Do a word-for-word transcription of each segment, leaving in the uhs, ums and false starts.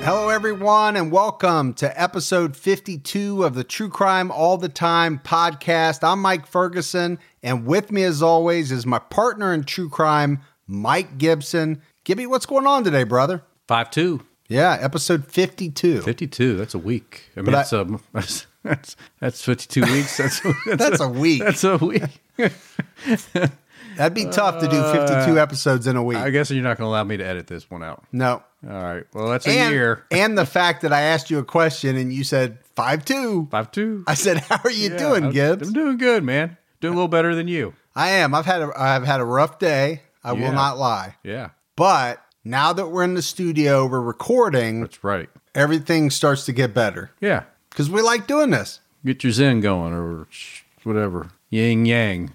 Hello, everyone, and welcome to episode fifty-two of the True Crime All the Time podcast. I'm Mike Ferguson, and with me, as always, is my partner in true crime, Mike Gibson. Gibby, what's going on today, brother? five two. Yeah, episode fifty-two. fifty-two, that's a week. I mean, But that's, I- a, that's, that's, that's fifty-two weeks. That's, that's, That's a week. That's a week. That'd be tough to do fifty-two episodes in a week. I guess you're not going to allow me to edit this one out. No. All right. Well, that's a And, year. and the fact that I asked you a question and you said five two. five two. I said, how are you Yeah, doing, I'm- Gibbs? I'm doing good, man. Doing a little better than you. I am. I've had a, I've had a rough day. I Yeah. will not lie. Yeah, But now that we're in the studio, we're recording, that's right. everything starts to get better Yeah. because we like doing this. Get your zen going or sh- whatever. Yin yang.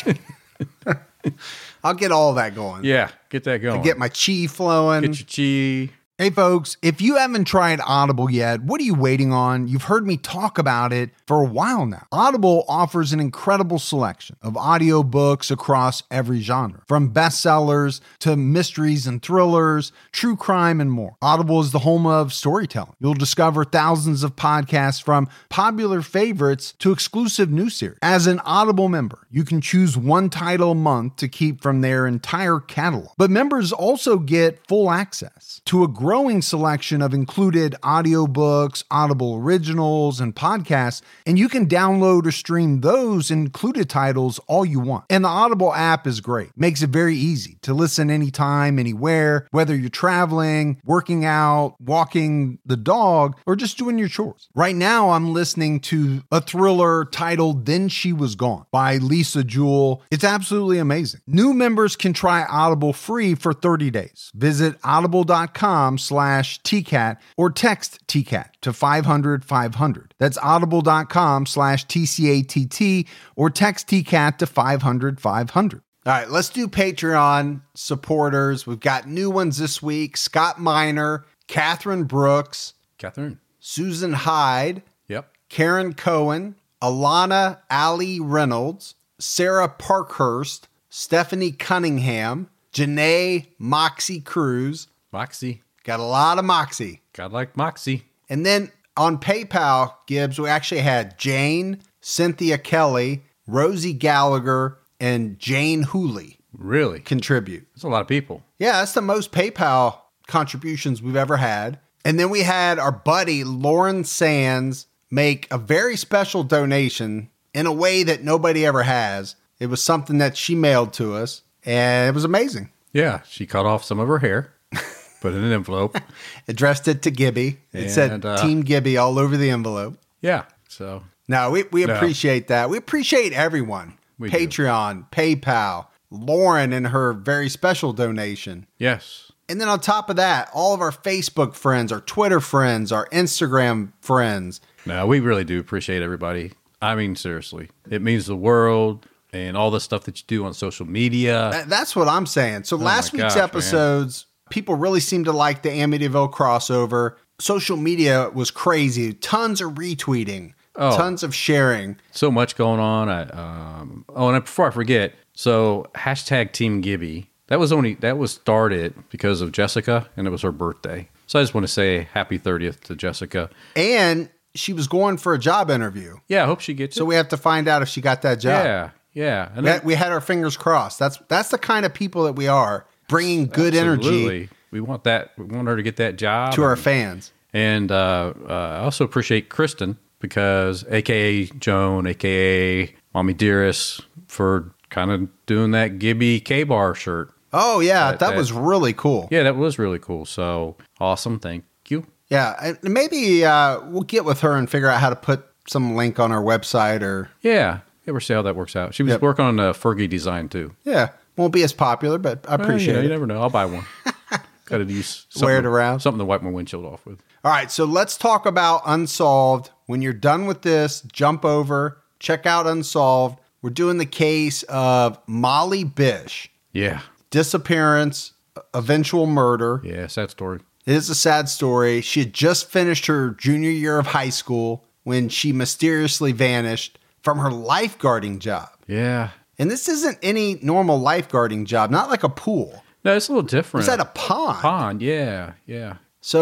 I'll get all that going. Yeah. Get that going. Get my chi flowing. Get your chi. Hey, folks, if you haven't tried Audible yet, what are you waiting on? You've heard me talk about it for a while now. Audible offers an incredible selection of audiobooks across every genre, from bestsellers to mysteries and thrillers, true crime, and more. Audible is the home of storytelling. You'll discover thousands of podcasts from popular favorites to exclusive new series. As an Audible member, you can choose one title a month to keep from their entire catalog. But members also get full access to a growing selection of included audiobooks, Audible originals, and podcasts, and you can download or stream those included titles all you want. And the Audible app is great. Makes it very easy to listen anytime, anywhere, whether you're traveling, working out, walking the dog, or just doing your chores. Right now, I'm listening to a thriller titled Then She Was Gone by Lisa Jewell. It's absolutely amazing. New members can try Audible free for thirty days. Visit audible.com slash TCAT or text T CAT to five hundred five hundred. That's audible.com slash TCATT or text T CAT to five hundred five hundred. All right, let's do Patreon supporters. We've got new ones this week. Scott Miner, Catherine Brooks, Catherine. Susan Hyde, Yep. Karen Cohen, Alana Allie Reynolds, Sarah Parkhurst, Stephanie Cunningham, Janae Moxie Cruz. Moxie. Got a lot of moxie. God like Moxie. And then on PayPal, Gibbs, we actually had Jane, Cynthia Kelly, Rosie Gallagher, and Jane Hooley Really? contribute. That's a lot of people. Yeah, that's the most PayPal contributions we've ever had. And then we had our buddy Lauren Sands make a very special donation in a way that nobody ever has. It was something that she mailed to us, and it was amazing. Yeah, she cut off some of her hair, put it in an envelope. Addressed it to Gibby. It And, said uh, Team Gibby all over the envelope. Yeah, so No, we, we No. appreciate that. We appreciate everyone. We do. Patreon, PayPal, Lauren and her very special donation. yes. And then on top of that, all of our Facebook friends, our Twitter friends, our Instagram friends. No, we really do appreciate everybody. I mean, seriously, it means the world and all the stuff that you do on social media. That- That's what I'm saying. So last Oh my week's gosh, episodes, people really seemed to like the Amityville crossover. Social media was crazy. Tons of retweeting, Oh. tons of sharing. So much going on. I, um, oh, and before I forget, so hashtag Team Gibby. That was only that was started because of Jessica, and it was her birthday. So I just want to say happy thirtieth to Jessica. And she was going for a job interview. Yeah, I hope she gets So it. we have to find out if she got that job. Yeah, yeah. And We had, we had our fingers crossed. That's that's the kind of people that we are, bringing good energy absolutely. We want that. We want her to get that job to our and- fans. And uh, uh, I also appreciate Kristen because, A K A Joan, A K A Mommy Dearest, for kind of doing that Gibby K-Bar shirt. Oh, yeah, that, That- that- was really cool. Yeah, that was really cool. So awesome. Thank you. Yeah, and maybe uh, we'll get with her and figure out how to put some link on our website or, Yeah. Yeah, we'll see how that works out. She was Yep. working on a Fergie design too. yeah, won't be as popular, but I Well, appreciate you know, you it. never know. I'll buy one. Got to use Wear it something- around. Something to wipe my windshield off with. All right, so let's talk about Unsolved. When you're done with this, jump over, check out Unsolved. We're doing the case of Molly Bish. Yeah. Disappearance, eventual murder. Yeah, sad story. It is a sad story. She had just finished her junior year of high school when she mysteriously vanished from her lifeguarding job. Yeah. And this isn't any normal lifeguarding job, not like a pool. No, it's a little different. It's at a pond. Pond, yeah, yeah. So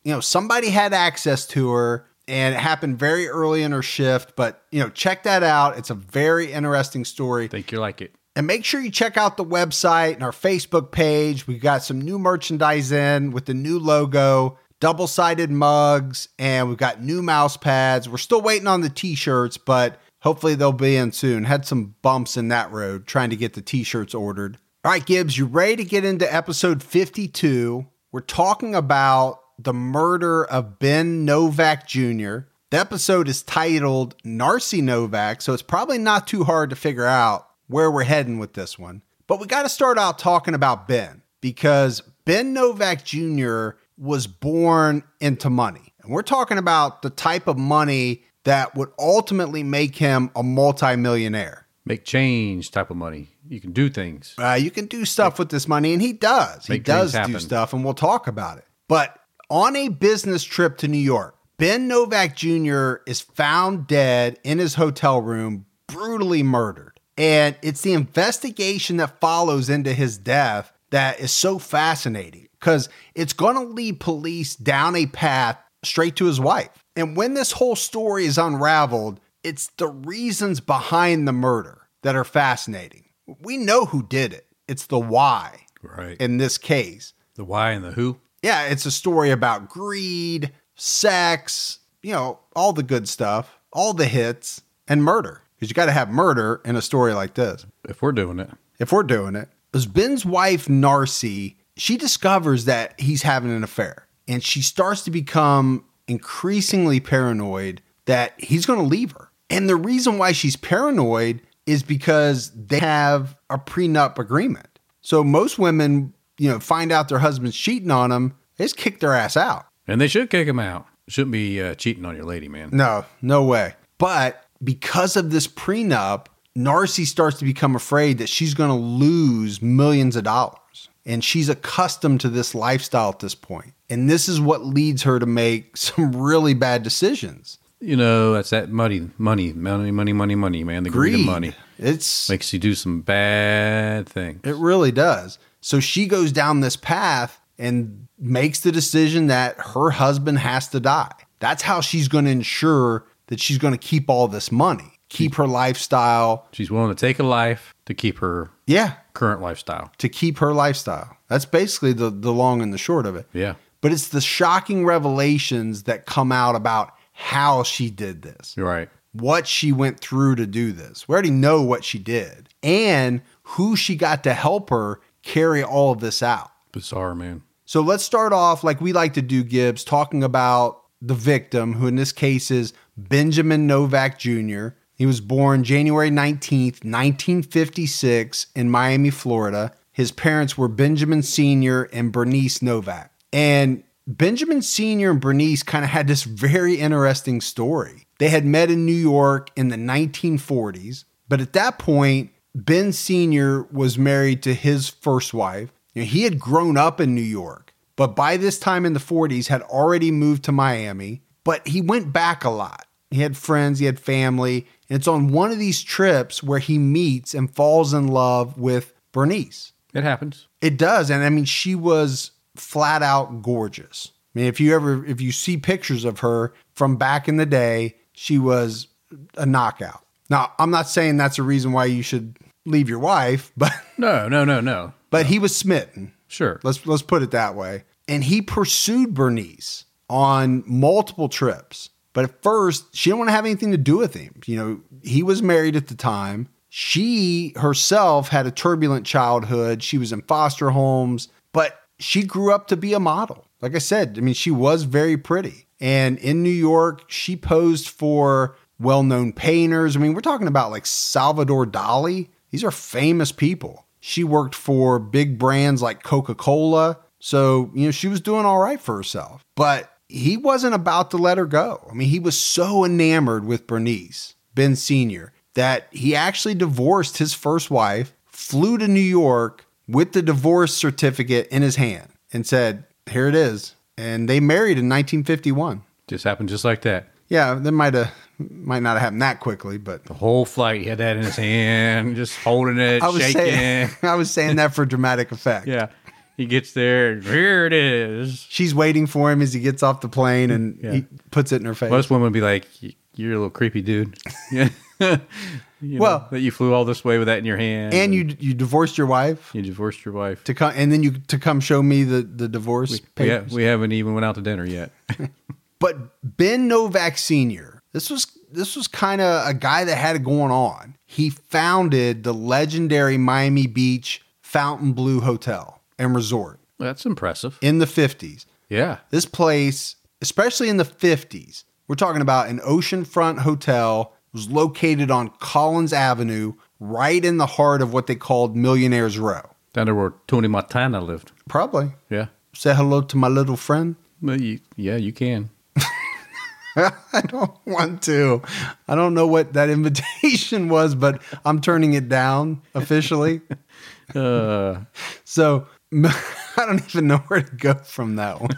you know, somebody had access to her and it happened very early in her shift. But, you know, check that out. It's a very interesting story. I think you like it. And make sure you check out the website and our Facebook page. We've got some new merchandise in with the new logo, double-sided mugs, and we've got new mouse pads. We're still waiting on the t-shirts, but hopefully they'll be in soon. Had some bumps in that road trying to get the t-shirts ordered. All right, Gibbs, you ready to get into episode fifty-two? We're talking about the murder of Ben Novak Junior The episode is titled Narcy Novak, so it's probably not too hard to figure out where we're heading with this one. But we got to start out talking about Ben, because Ben Novak Junior was born into money. And we're talking about the type of money that would ultimately make him a multimillionaire. Make change type of money. You can do things. Uh, you can do stuff with this money, and he does. He does do stuff, and we'll talk about it. But on a business trip to New York, Ben Novak Junior is found dead in his hotel room, brutally murdered. And it's the investigation that follows into his death that is so fascinating, because it's going to lead police down a path straight to his wife. And when this whole story is unraveled, it's the reasons behind the murder that are fascinating. We know who did it. It's the why. Right. In this case. The why and the who? Yeah, it's a story about greed, sex, you know, all the good stuff, all the hits, and murder. Because you got to have murder in a story like this. If we're doing it. If we're doing it. As Ben's wife, Narcy, she discovers that he's having an affair. And she starts to become increasingly paranoid that he's going to leave her. And the reason why she's paranoid is because they have a prenup agreement. So most women, you know, find out their husband's cheating on them, they just kick their ass out. And they should kick him out. Shouldn't be uh, cheating on your lady, man. No, no way. But because of this prenup, Narcy starts to become afraid that she's going to lose millions of dollars. And she's accustomed to this lifestyle at this point. And this is what leads her to make some really bad decisions. You know, that's that money, money, money, money, money, money, man. The greed, greed of money. It's makes you do some bad things. It really does. So she goes down this path and makes the decision that her husband has to die. That's how she's going to ensure that she's going to keep all this money, keep her lifestyle. She's willing to take a life to keep her yeah current lifestyle. To keep her lifestyle. That's basically the, the long and the short of it. Yeah. But it's the shocking revelations that come out about how she did this. Right. What she went through to do this. We already know what she did. And who she got to help her carry all of this out. Bizarre, man. So let's start off like we like to do, Gibbs, talking about the victim, who in this case is Benjamin Novak Junior He was born January nineteenth, nineteen fifty-six in Miami, Florida. His parents were Benjamin Senior and Bernice Novak. And Benjamin Senior and Bernice kind of had this very interesting story. They had met in New York in the nineteen forties, but at that point, Ben Senior was married to his first wife. You know, he had grown up in New York, but by this time in the forties had already moved to Miami, but he went back a lot. He had friends, he had family, and it's on one of these trips where he meets and falls in love with Bernice. It happens. It does, and I mean, she was flat out gorgeous. I mean, if you ever, if you see pictures of her from back in the day, she was a knockout. Now, I'm not saying that's a reason why you should leave your wife, but no, no, no, no. But no. He was smitten. Sure. Let's let's put it that way. And he pursued Bernice on multiple trips. But at first, she didn't want to have anything to do with him. You know, he was married at the time. She herself had a turbulent childhood. She was in foster homes, but she grew up to be a model. Like I said, I mean, she was very pretty. And in New York, she posed for well-known painters. I mean, we're talking about like Salvador Dali. These are famous people. She worked for big brands like Coca-Cola. So, you know, she was doing all right for herself. But he wasn't about to let her go. I mean, he was so enamored with Bernice, Ben Senior, that he actually divorced his first wife, flew to New York with the divorce certificate in his hand and said, here it is. And they married in nineteen fifty-one. Just happened just like that. Yeah, that might have might not have happened that quickly, but the whole flight he had that in his hand, just holding it, I was shaking. Saying, I was saying that for dramatic effect. Yeah. he gets there, and here it is. She's waiting for him as he gets off the plane, and Yeah. he puts it in her face. Most women would be like, "You're a little creepy dude." Yeah. You know, Well- that you flew all this way with that in your hand, and you you divorced your wife you divorced your wife. to come, and then you to come show me the the divorce We, papers. ha- we haven't even went out to dinner yet. But Ben Novak Senior, this was this was kind of a guy that had it going on. He founded the legendary Miami Beach Fontainebleau Hotel and Resort That's impressive. in the fifties. Yeah. This place, especially in the fifties, we're talking about an oceanfront hotel, was located on Collins Avenue, right in the heart of what they called Millionaires Row. Down there where Tony Montana lived. Probably. Yeah. Say hello to my little friend. Well, you, yeah, you can. I don't want to. I don't know what that invitation was, but I'm turning it down officially. Uh, So I don't even know where to go from that one.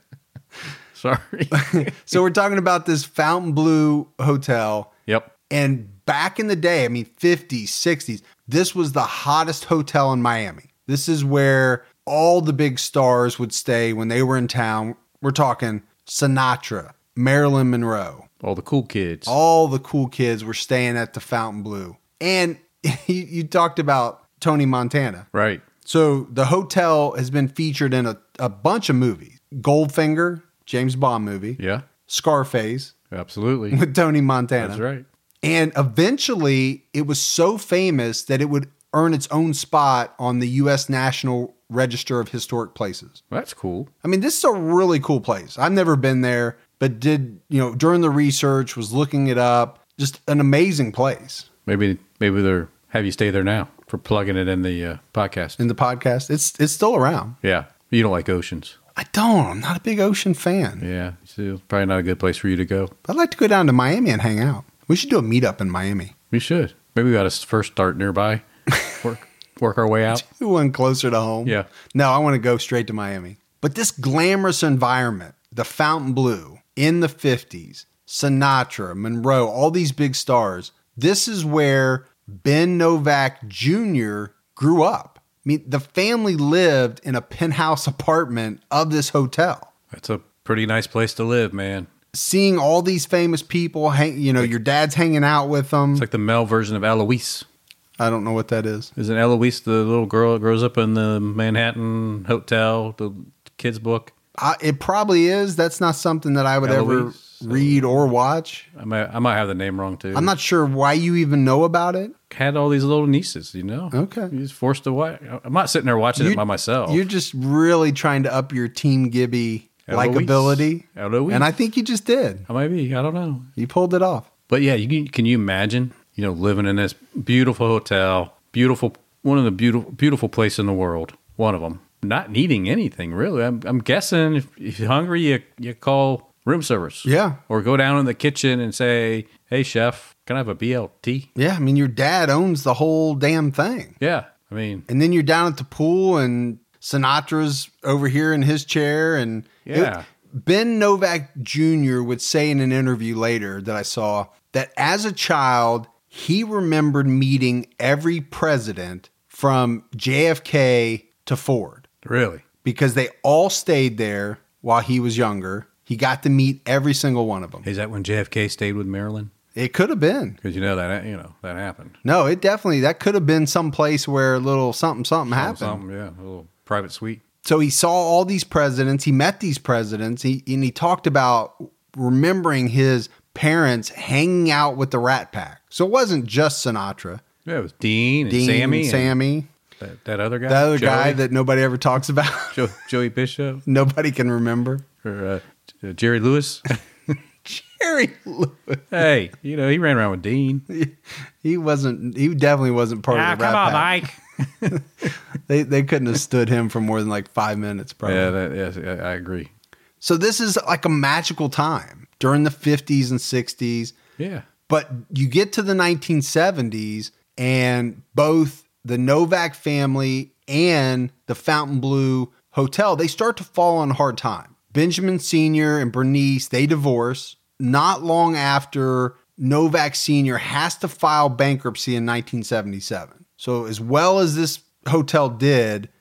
sorry. So we're talking about this Fontainebleau Hotel. Yep. And back in the day, I mean, fifties, sixties, this was the hottest hotel in Miami. This is where all the big stars would stay when they were in town. We're talking Sinatra, Marilyn Monroe. All the cool kids. All the cool kids were staying at the Fontainebleau. And you, you talked about Tony Montana. Right. So the hotel has been featured in a, a bunch of movies. Goldfinger, James Bond movie. Yeah. Scarface Absolutely. with Tony Montana. That's right. And eventually it was so famous that it would earn its own spot on the U S National Register of Historic Places. That's cool. I mean, this is a really cool place. I've never been there, but did, you know, during the research, was looking it up. Just an amazing place. Maybe maybe they're have you stay there now for plugging it in the uh, podcast. In the podcast, it's it's still around. Yeah. You don't like oceans. I don't. I'm not a big ocean fan. Yeah. So probably not a good place for you to go. I'd like to go down to Miami and hang out. We should do a meetup in Miami. We should. Maybe we got to first start nearby. Work work our way out. Do one closer to home. Yeah. No, I want to go straight to Miami. But this glamorous environment, the Fontainebleau in the fifties, Sinatra, Monroe, all these big stars, this is where Ben Novak Junior grew up. I mean, the family lived in a penthouse apartment of this hotel. That's a pretty nice place to live, man. Seeing all these famous people, hang, you know, your dad's hanging out with them. It's like the male version of Eloise. I don't know what that is. Isn't Eloise the little girl that grows up in the Manhattan hotel, the kids' book? I, it probably is. That's not something that I would Eloise, ever read or watch. I might, I might have the name wrong too. I'm not sure why you even know about it. Had all these little nieces, you know. Okay. He's forced to watch. I'm not sitting there watching You- it by myself. You're just really trying to up your Team Gibby Eloise. likability. Eloise. And I think you just did. I might be. I don't know. You pulled it off. But yeah, you can, can you imagine? You know, living in this beautiful hotel, beautiful, one of the beautiful, beautiful places in the world. One of them. Not needing anything really. I'm, I'm guessing if, if you're hungry, you you call room service. Yeah. Or go down in the kitchen and say, "Hey, chef, can I have a B L T?" Yeah. I mean, your dad owns the whole damn thing. Yeah. I mean, And then you're down at the pool and Sinatra's over here in his chair. And Yeah. it- Ben Novak Junior would say in an interview later that I saw that as a child, he remembered meeting every president from J F K to Ford really. because they all stayed there while he was younger. He got to meet every single one of them. Is that when J F K stayed with Marilyn? It could have been. Because you know that you know that happened. No, it definitely, that could have been some place where a little something, something happened. Something, yeah, a little private suite. So he saw all these presidents. He met these presidents. He, and he talked about remembering his parents hanging out with the Rat Pack. So it wasn't just Sinatra. Yeah, it was Dean and Dean, Sammy, and Sammy, that, that other guy, the other guy Joey? that nobody ever talks about. Jo- Joey Bishop Nobody can remember. or uh, Jerry Lewis. Jerry Lewis. Hey, you know he ran around with Dean. He wasn't, he definitely wasn't part Ah, of the come Rat on, Pack. Mike. They, they couldn't have stood him for more than like five minutes, probably. Yeah, that, yes, I I agree. So this is like a magical time during the fifties and sixties. Yeah, But you get to the nineteen seventies and both the Novak family and the Fontainebleau Hotel, they start to fall on hard time. Benjamin Senior and Bernice, they divorce. Not long after, Novak Senior has to file bankruptcy in nineteen seventy-seven. So as well as this hotel did,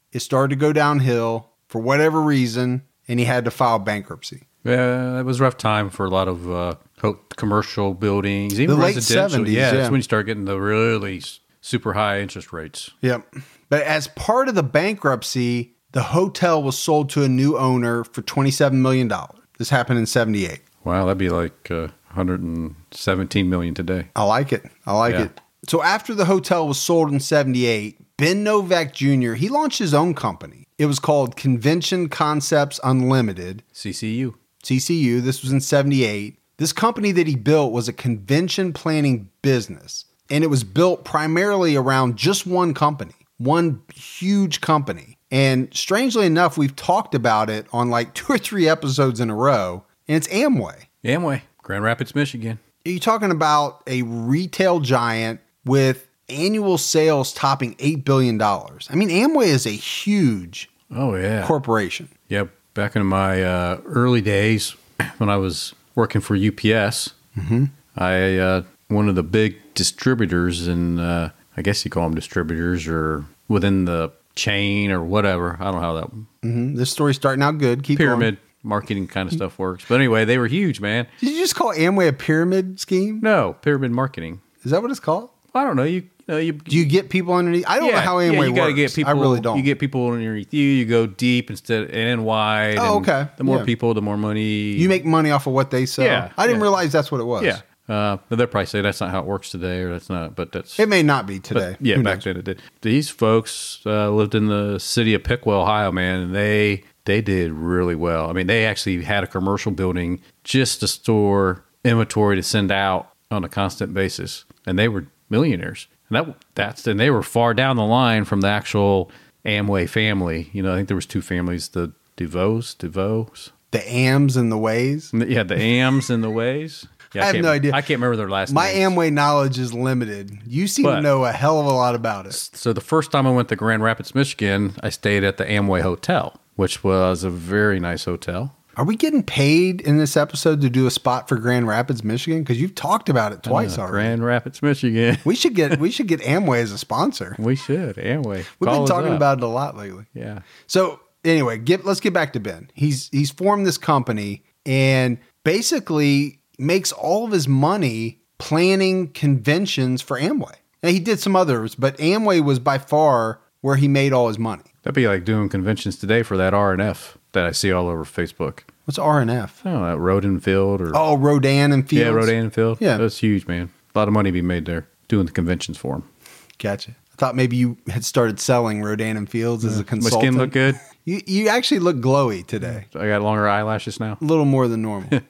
it started to go downhill for whatever reason, and he had to file bankruptcy. Yeah, it was a rough time for a lot of uh, commercial buildings, even the late residential. seventies, yeah, yeah, that's when you start getting the really super high interest rates. Yep. But as part of the bankruptcy, the hotel was sold to a new owner for twenty-seven million dollars. This happened in seventy-eight. Wow, that'd be like uh, one hundred seventeen million dollars today. I like it. I like Yeah. it. So after the hotel was sold in seventy-eight, Ben Novak Junior, he launched his own company. It was called Convention Concepts Unlimited, C C U. C C U. This was in seventy-eight. This company that he built was a convention planning business, and it was built primarily around just one company, one huge company. And strangely enough, we've talked about it on like two or three episodes in a row, and it's Amway. Amway, Grand Rapids, Michigan. You're talking about a retail giant with annual sales topping eight billion dollars. I mean, Amway is a huge Oh, yeah. corporation. Yep. Back in my uh, early days when I was working for U P S, Mm-hmm. I uh, one of the big distributors, and uh, I guess you call them distributors or within the chain or whatever. I don't know how that Mm-hmm. This story's starting out good. Keep pyramid going. marketing kind of stuff works. But anyway, they were huge, man. Did you just call Amway a pyramid scheme? No, pyramid marketing. Is that what it's called? I don't know. You, you know, you Do you get people underneath? I don't know how Amway yeah, you gotta works. get people, I really don't. You get people underneath you. You go deep instead and wide. Oh, and okay. The more Yeah. people, the more money. You make money off of what they sell. Yeah, I didn't yeah. realize that's what it was. Yeah. Uh, they'll probably say that's not how it works today, or that's not, but that's. It may not be today. But, yeah, Who back knows? then it did. These folks uh, lived in the city of Piqua, Ohio, man, and they they did really well. I mean, they actually had a commercial building just to store inventory to send out on a constant basis, and they were millionaires. And that that's and they were far down the line from the actual Amway family. You know, I think there was two families: the DeVos, DeVos. The Ams and the Ways. Yeah, the Ams and the Ways. Yeah, I have can't- no idea. I can't remember their last My names. Amway knowledge is limited. You seem to But- know a hell of a lot about it. So the first time I went to Grand Rapids, Michigan, I stayed at the Amway Hotel, which was a very nice hotel. Are we getting paid in this episode to do a spot for Grand Rapids, Michigan? Because you've talked about it twice Uh, already. Grand Rapids, Michigan. We should get we should get Amway as a sponsor. We should. Amway. We've Call been us talking up. about it a lot lately. Yeah. So anyway, get let's get back to Ben. He's he's formed this company and basically makes all of his money planning conventions for Amway. Now he did some others, but Amway was by far where he made all his money. That'd be like doing conventions today for that R and F that I see all over Facebook. What's R and F? Oh, that Roden Field or Oh, Rodan and Fields. yeah, Rodan and Field. Yeah. That's huge, man. A lot of money to be made there doing the conventions for them. Gotcha. I thought maybe you had started selling Rodan and Fields as a My consultant. skin look good. You, you actually look glowy today. I got longer eyelashes now. A little more than normal.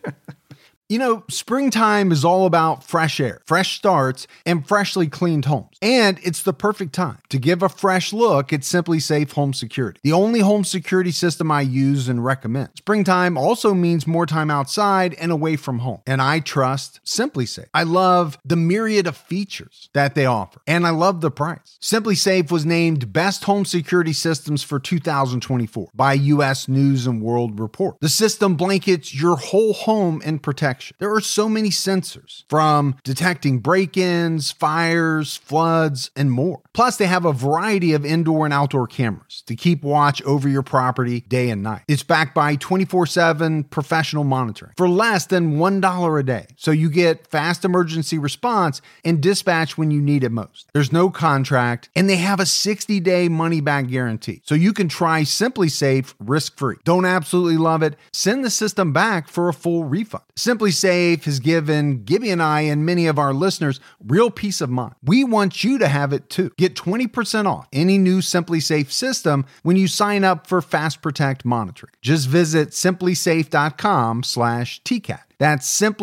You know, springtime is all about fresh air, fresh starts, and freshly cleaned homes. And it's the perfect time to give a fresh look at Simply Safe Home Security, the only home security system I use and recommend. Springtime also means more time outside and away from home. And I trust Simply Safe. I love the myriad of features that they offer, and I love the price. Simply Safe was named Best Home Security Systems for two thousand twenty-four by U S News and World Report. The system blankets your whole home in protection. There are so many sensors, from detecting break-ins, fires, floods, and more. Plus, they have a variety of indoor and outdoor cameras to keep watch over your property day and night. It's backed by twenty-four seven professional monitoring for less than one dollar a day. So you get fast emergency response and dispatch when you need it most. There's no contract, and they have a sixty-day money-back guarantee. So you can try Simply Safe risk-free. Don't absolutely love it? Send the system back for a full refund. Simply Safe has given Gibby and I and many of our listeners real peace of mind. We want you to have it too. Get twenty percent off any new Simply Safe system when you sign up for Fast Protect monitoring. Just visit simplysafe.com slash TCAT. That's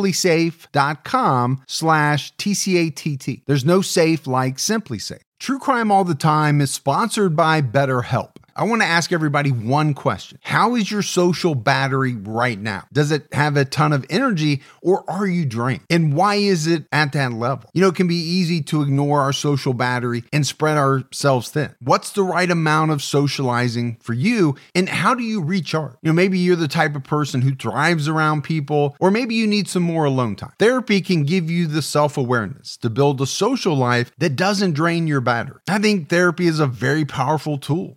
simplysafe.com slash TCATT. There's no safe like Simply Safe. True Crime All the Time is sponsored by BetterHelp. I want to ask everybody one question. How is your social battery right now? Does it have a ton of energy, or are you drained? And why is it at that level? You know, it can be easy to ignore our social battery and spread ourselves thin. What's the right amount of socializing for you, and how do you recharge? You know, maybe you're the type of person who thrives around people, or maybe you need some more alone time. Therapy can give you the self-awareness to build a social life that doesn't drain your battery. I think therapy is a very powerful tool for learning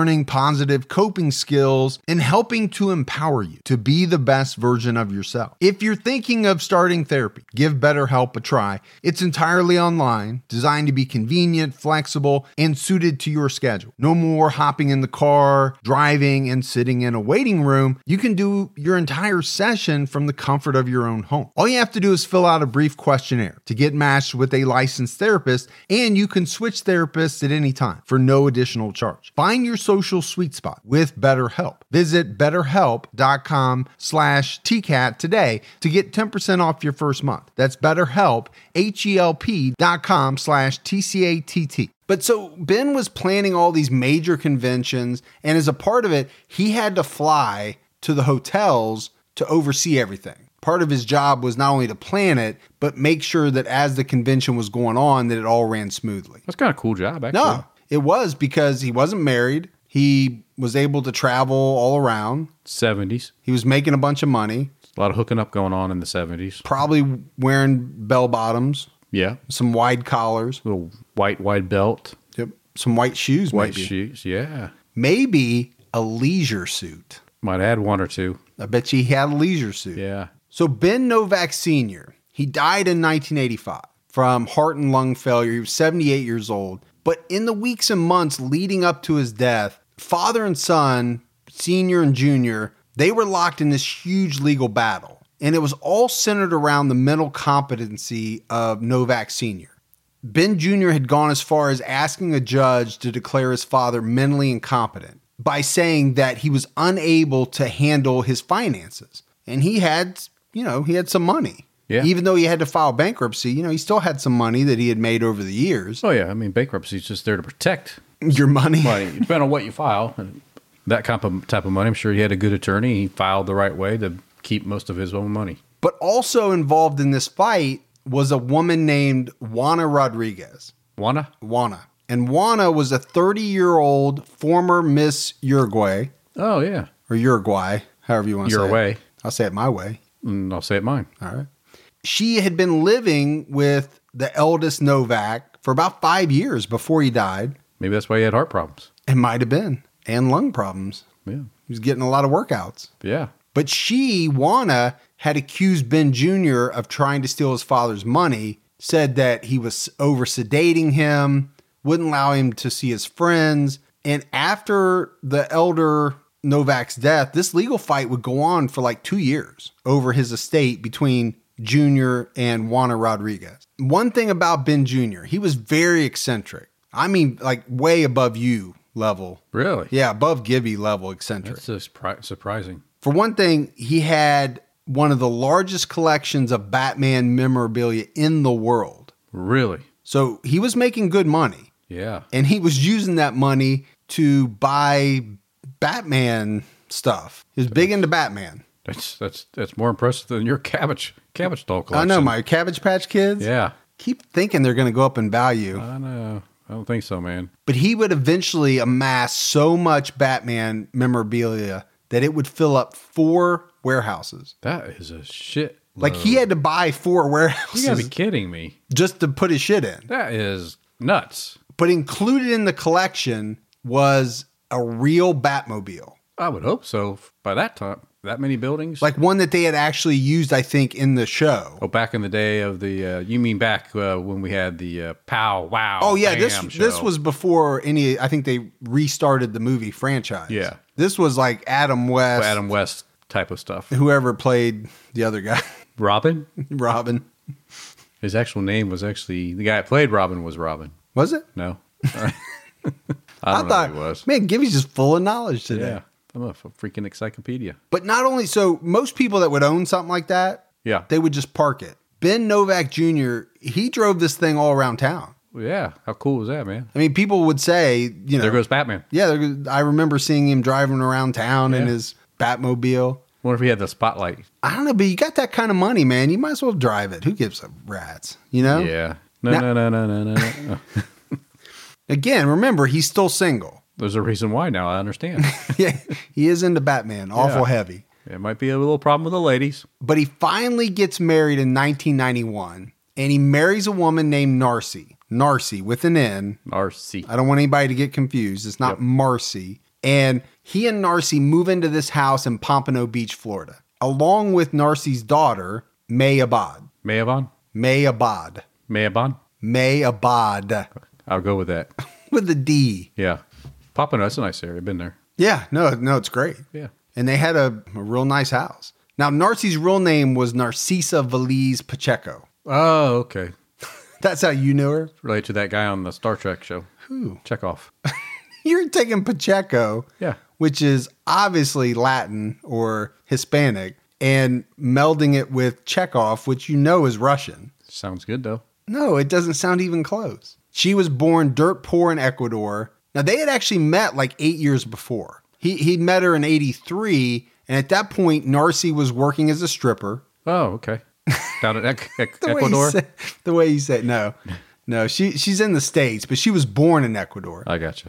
learning positive coping skills and helping to empower you to be the best version of yourself. If you're thinking of starting therapy, give BetterHelp a try. It's entirely online, designed to be convenient, flexible, and suited to your schedule. No more hopping in the car, driving, and sitting in a waiting room. You can do your entire session from the comfort of your own home. All you have to do is fill out a brief questionnaire to get matched with a licensed therapist, and you can switch therapists at any time for no additional charge. Find your social sweet spot with BetterHelp. Visit betterhelp.com slash TCAT today to get ten percent off your first month. That's BetterHelp, H-E-L-P dot com slash T-C-A-T-T. But so Ben was planning all these major conventions, and as a part of it, he had to fly to the hotels to oversee everything. Part of his job was not only to plan it, but make sure that as the convention was going on, that it all ran smoothly. That's kind of a cool job, actually. No, it was because he wasn't married. He was able to travel all around. seventies. He was making a bunch of money. A lot of hooking up going on in the seventies. Probably wearing bell bottoms. Yeah. Some wide collars. Little white wide belt. Yep. Some white shoes, White maybe. shoes, yeah. Maybe a leisure suit. Might add one or two. I bet you he had a leisure suit. Yeah. So Ben Novak Senior, he died in nineteen eighty-five from heart and lung failure. He was seventy-eight years old. But in the weeks and months leading up to his death, father and son, Senior and Junior, they were locked in this huge legal battle. And it was all centered around the mental competency of Novak Senior Ben Junior had gone as far as asking a judge to declare his father mentally incompetent by saying that he was unable to handle his finances. And he had, you know, he had some money. Yeah. Even though he had to file bankruptcy, you know, he still had some money that he had made over the years. Oh, yeah. I mean, bankruptcy is just there to protect Your money. money. Depending on what you file. And that type of, type of money, I'm sure he had a good attorney. He filed the right way to keep most of his own money. But also involved in this fight was a woman named Juana Rodriguez. Juana? Juana. And Juana was a thirty-year-old former Miss Uruguay. Oh, yeah. Or Uruguay, however you want to say Your way. it. I'll say it my way. And I'll say it mine. All right. She had been living with the eldest Novak for about five years before he died. Maybe that's why he had heart problems. It might have been. And lung problems. Yeah. He was getting a lot of workouts. Yeah. But she, Juana, had accused Ben Junior of trying to steal his father's money, said that he was over sedating him, wouldn't allow him to see his friends. And after the elder Novak's death, this legal fight would go on for like two years over his estate between Junior and Juana Rodriguez. One thing about Ben Junior, he was very eccentric. I mean, like way above you level. Really? Yeah, above Gibby level eccentric. That's just pri- surprising. For one thing, he had one of the largest collections of Batman memorabilia in the world. Really? So he was making good money. Yeah. And he was using that money to buy Batman stuff. He was big into Batman. That's that's that's more impressive than your cabbage cabbage doll collection. I know, my Cabbage Patch Kids. Yeah. Keep thinking they're going to go up in value. I know. I don't think so, man. But he would eventually amass so much Batman memorabilia that it would fill up four warehouses. That is a shit. Like he had to buy four warehouses. You gotta be kidding me. Just to put his shit in. That is nuts. But included in the collection was a real Batmobile. I would hope so. By that time, that many buildings? Like one that they had actually used, I think, in the show. Oh, back in the day of the, uh, you mean back uh, when we had the uh, Pow Wow. Oh, yeah. This Bam this show. was before any, I think they restarted the movie franchise. Yeah. This was like Adam West. Adam West type of stuff. Whoever played the other guy. Robin? Robin. His actual name was actually, the guy that played Robin was Robin. Was it? No. I don't I know thought, who he was. man, Gibby's just full of knowledge today. Yeah. I'm a f- freaking encyclopedia. But not only, so most people that would own something like that, Yeah. they would just park it. Ben Novak Junior, he drove this thing all around town. Well, yeah. How cool was that, man? I mean, people would say, you know. There goes Batman. Yeah, there, I remember seeing him driving around town in Yeah. his Batmobile. Wonder if he had the spotlight. I don't know, but you got that kind of money, man. You might as well drive it. Who gives a rat's, you know? Yeah. No, Now- no, no, no, no, no, no. Again, remember, he's still single. There's a reason why now. I understand. Yeah, he is into Batman, awful Yeah. heavy. It might be a little problem with the ladies. But he finally gets married in nineteen ninety-one, and he marries a woman named Narcy. Narcy with an N. R C. I don't want anybody to get confused. It's not Yep. Marcy. And he and Narcy move into this house in Pompano Beach, Florida, along with Narcy's daughter, May Abad. Mayabon? May Abad. Mayabon? May Abad. I'll go with that. With a D. Yeah. Pompano, that's a nice area. Been there. Yeah, no, no, it's great. Yeah. And they had a, a real nice house. Now, Narcy's real name was Narcisa Valise Pacheco. Oh, okay. That's how you knew her? Related to that guy on the Star Trek show. Who? Chekhov. You're taking Pacheco, Yeah. which is obviously Latin or Hispanic, and melding it with Chekhov, which you know is Russian. Sounds good, though. No, it doesn't sound even close. She was born dirt poor in Ecuador. Now, they had actually met like eight years before. He, he'd met her in eighty-three, and at that point, Narcy was working as a stripper. Oh, okay. Down in Ec- Ec- The way Ecuador? you say, the way you say it, no. No, she she's in the States, but she was born in Ecuador. I gotcha.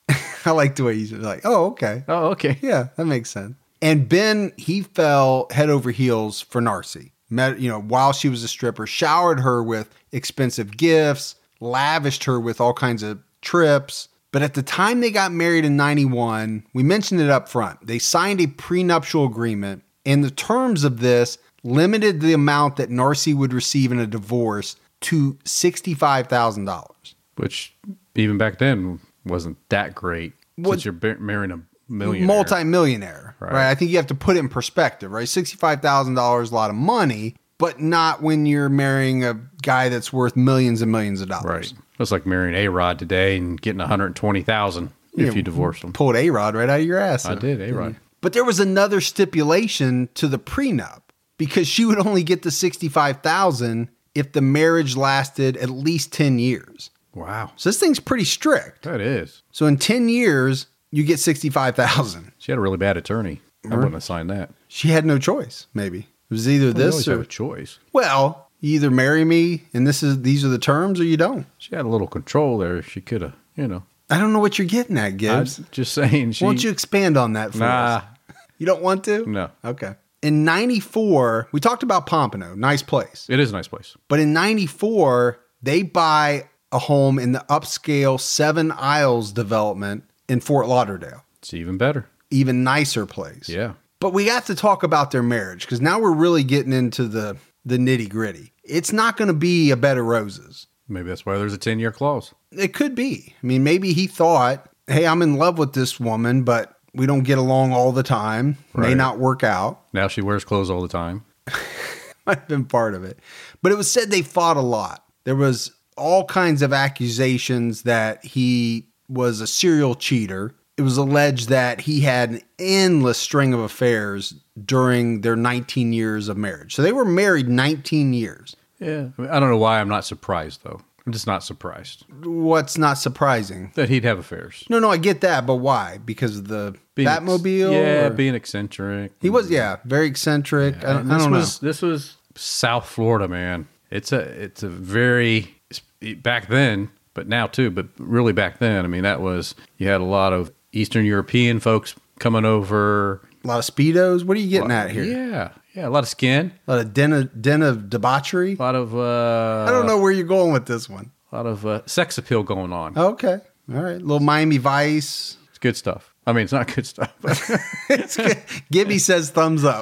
I like the way you say like, oh, okay. Oh, okay. Yeah, that makes sense. And Ben, he fell head over heels for Narcy. Met, you know, while she was a stripper, showered her with expensive gifts, lavished her with all kinds of trips. But at the time they got married in ninety-one, we mentioned it up front. They signed a prenuptial agreement, and the terms of this limited the amount that Narcy would receive in a divorce to sixty-five thousand dollars. Which, even back then, wasn't that great. What- Since you're bar- marrying a millionaire. Multi-millionaire, right. Right. I think you have to put it in perspective, right? sixty-five thousand dollars is a lot of money, but not when you're marrying a guy that's worth millions and millions of dollars. Right. It's like marrying A-Rod today and getting one hundred twenty thousand dollars if Yeah, you divorce him. Pulled A-Rod right out of your ass. I did, A-Rod. But there was another stipulation to the prenup because she would only get the sixty-five thousand dollars if the marriage lasted at least ten years. Wow. So this thing's pretty strict. That is. So in ten years, you get sixty-five thousand dollars. She had a really bad attorney. I wouldn't have signed that. She had no choice, maybe. It was either You this always or have a choice. well, you either marry me and this is these are the terms or you don't. She had a little control there. She could have, you know. I don't know what you're getting at, Gibbs. I'm just saying. She, Won't you expand on that for Nah. us? You don't want to? No. Okay. In ninety-four, we talked about Pompano, nice place. It is a nice place. But in ninety-four, they buy a home in the upscale Seven Isles development in Fort Lauderdale. It's even better. Even nicer place. Yeah. But we got to talk about their marriage because now we're really getting into the, the nitty gritty. It's not going to be a bed of roses. Maybe that's why there's a ten-year clause. It could be. I mean, maybe he thought, hey, I'm in love with this woman, but we don't get along all the time. May Right. not work out. Now she wears clothes all the time. Might have been part of it. But it was said they fought a lot. There was all kinds of accusations that he was a serial cheater. It was alleged that he had an endless string of affairs during their nineteen years of marriage. So they were married nineteen years. Yeah. I, mean, I don't know why I'm not surprised, though. I'm just not surprised What's not surprising? that he'd have affairs. No, no, I get that, but why? Because of the Being ex- Batmobile? yeah, or- being eccentric. He was, yeah, very eccentric. I, And I this don't was, know. This was South Florida, man. It's a it's a very back then, but now too, but really back then. I mean, that was you had a lot of Eastern European folks coming over. A lot of Speedos. What are you getting at here? Yeah, yeah, a lot of skin, A lot of den of, den of debauchery. a lot of uh, I don't know where you're going with this one. a lot of uh, sex appeal going on. Okay. All right. little Miami Vice. It's good stuff. I mean, it's not good stuff. But It's good. Gibby says thumbs up.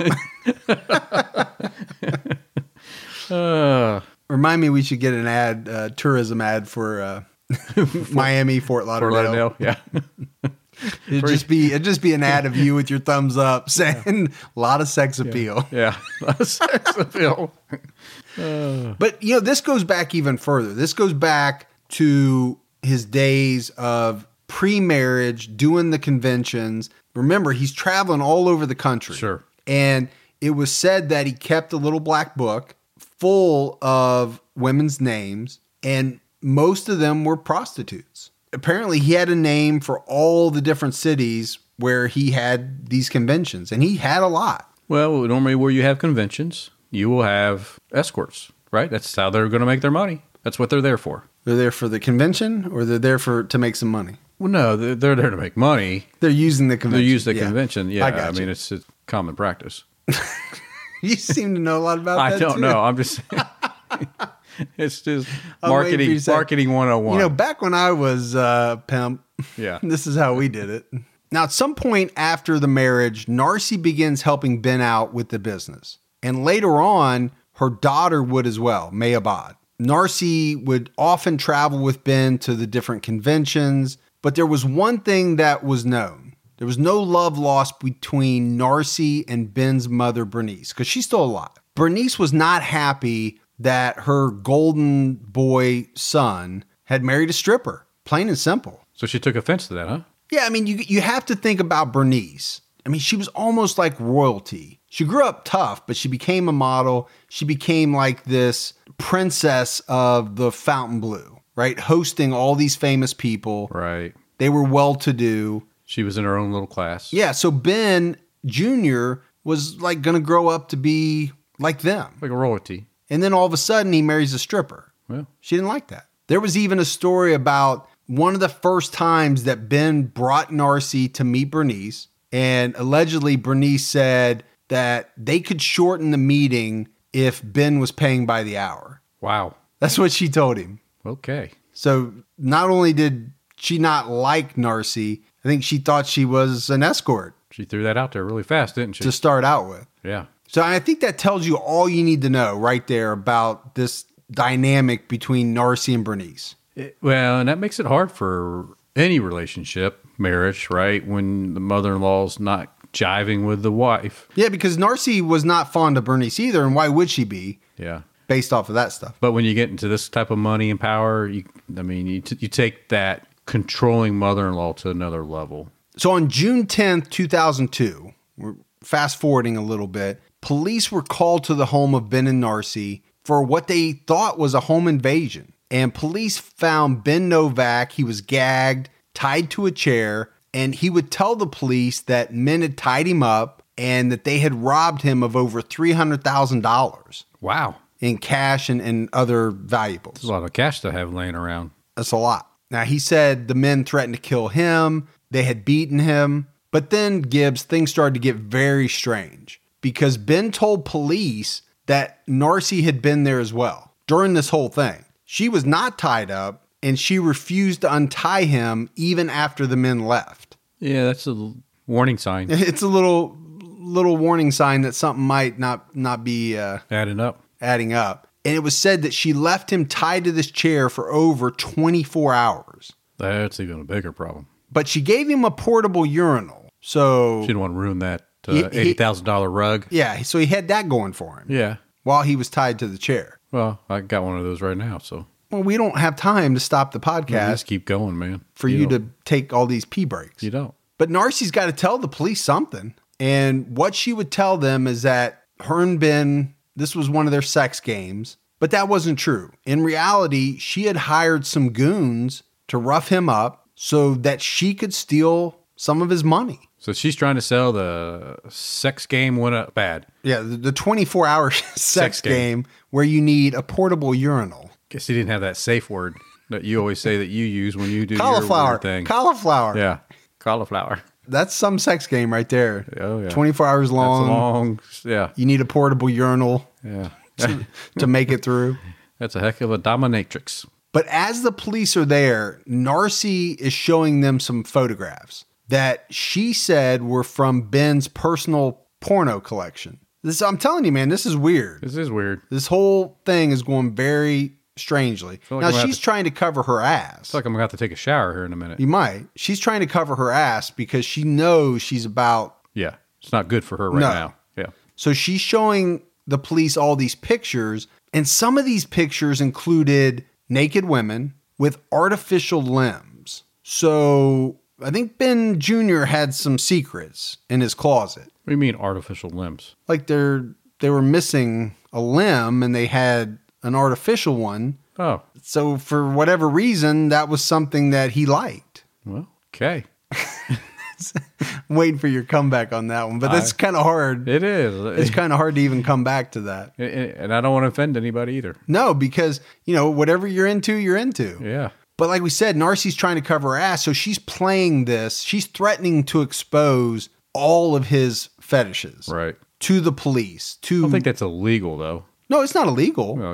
uh, Remind me we should get an ad, uh, tourism ad for uh, Miami, Fort Fort Lauderdale. Lauderdale, yeah. It'd just be it'd just be an ad of you with your thumbs up saying a lot of sex appeal. Yeah, a lot of sex appeal. But you know, this goes back even further. This goes back to his days of pre-marriage, doing the conventions. Remember, he's traveling all over the country. Sure. And it was said that he kept a little black book full of women's names, and most of them were prostitutes. Apparently, he had a name for all the different cities where he had these conventions, and he had a lot. Well, normally where you have conventions, you will have escorts, right? That's how they're going to make their money. That's what they're there for. They're there for the convention, or they're there for to make some money. Well, no, they're, they're there to make money. They're using the They convention. use the Yeah. convention. Yeah, I I, got you. mean, it's a common practice. You seem to know a lot about I that. don't too. know. I'm just it's just I'm waiting for you marketing to say- marketing one oh one. You know, back when I was uh, pimp, Yeah. this is how we did it. Now, at some point after the marriage, Narcy begins helping Ben out with the business. And later on, her daughter would as well, Mayabad. Narcy would often travel with Ben to the different conventions, but there was one thing that was known. There was no love lost between Narcy and Ben's mother, Bernice, because she's still alive. Bernice was not happy that her golden boy son had married a stripper, plain and simple. So she took offense to that, huh? Yeah, I mean, you you have to think about Bernice. I mean, she was almost like royalty. She grew up tough, but she became a model. She became like this princess of the Fontainebleau, right? Hosting all these famous people. Right. They were well-to-do. She was in her own little class. Yeah, so Ben Junior was like going to grow up to be like them. Like a royalty. And then all of a sudden he marries a stripper. Well, she didn't like that. There was even a story about one of the first times that Ben brought Narcy to meet Bernice. And allegedly Bernice said that they could shorten the meeting if Ben was paying by the hour. Wow. That's what she told him. Okay. So not only did she not like Narcy, I think she thought she was an escort. She threw that out there really fast, didn't she? To start out with. Yeah. So I think that tells you all you need to know right there about this dynamic between Narcy and Bernice. It, well, and that makes it hard for any relationship, marriage, right? When the mother-in-law's not jiving with the wife. Yeah, because Narcy was not fond of Bernice either, and why would she be? Yeah. Based off of that stuff. But when you get into this type of money and power, you, I mean, you, t- you take that controlling mother-in-law to another level. So on June tenth, two thousand two, we're fast forwarding a little bit, police were called to the home of Ben and Narcy for what they thought was a home invasion. And police found Ben Novak. He was gagged, tied to a chair, and he would tell the police that men had tied him up and that they had robbed him of over three hundred thousand dollars. Wow. In cash and, and other valuables. That's a lot of cash to have laying around. That's a lot. Now, he said the men threatened to kill him. They had beaten him. But then, Gibbs, things started to get very strange because Ben told police that Narcy had been there as well during this whole thing. She was not tied up, and she refused to untie him even after the men left. Yeah, that's a warning sign. It's a little little warning sign that something might not, not be uh, adding up. adding up. And it was said that she left him tied to this chair for over twenty-four hours. That's even a bigger problem. But she gave him a portable urinal. So she didn't want to ruin that uh, eighty thousand dollars rug. Yeah, so he had that going for him. Yeah. While he was tied to the chair. Well, I got one of those right now, so. Well, we don't have time to stop the podcast. You just keep going, man. For you, you to take all these pee breaks. You don't. But Narcy's got to tell the police something. And what she would tell them is that her and Ben, this was one of their sex games. But that wasn't true. In reality, she had hired some goons to rough him up so that she could steal some of his money. So she's trying to sell the sex game went up bad. Yeah, the twenty-four hour sex, sex game. game where you need a portable urinal. Guess he didn't have that safe word that you always say that you use when you do cauliflower your weird thing. Cauliflower. Yeah, cauliflower. That's some sex game right there. Oh, yeah. twenty-four hours long. That's long. Yeah. You need a portable urinal. Yeah. to, to make it through. That's a heck of a dominatrix. But as the police are there, Narcy is showing them some photographs that she said were from Ben's personal porno collection. This, I'm telling you, man, this is weird. This is weird. This whole thing is going very strangely. Like now, she's to, trying to cover her ass. It's like I'm going to have to take a shower here in a minute. You might. She's trying to cover her ass because she knows she's about... Yeah, it's not good for her right no. now. Yeah. So she's showing the police all these pictures, and some of these pictures included naked women with artificial limbs. So I think Ben Junior had some secrets in his closet. What do you mean artificial limbs? Like they're they were missing a limb and they had an artificial one. Oh. So for whatever reason, that was something that he liked. Well, okay. I'm waiting for your comeback on that one, but that's kind of hard. It is. It's kind of hard to even come back to that. And I don't want to offend anybody either. No, because, you know, whatever you're into, you're into. Yeah. But like we said, Narcy's trying to cover her ass, so she's playing this. She's threatening to expose all of his fetishes. Right. To the police. To I don't think that's illegal, though. No, it's not illegal. Well, you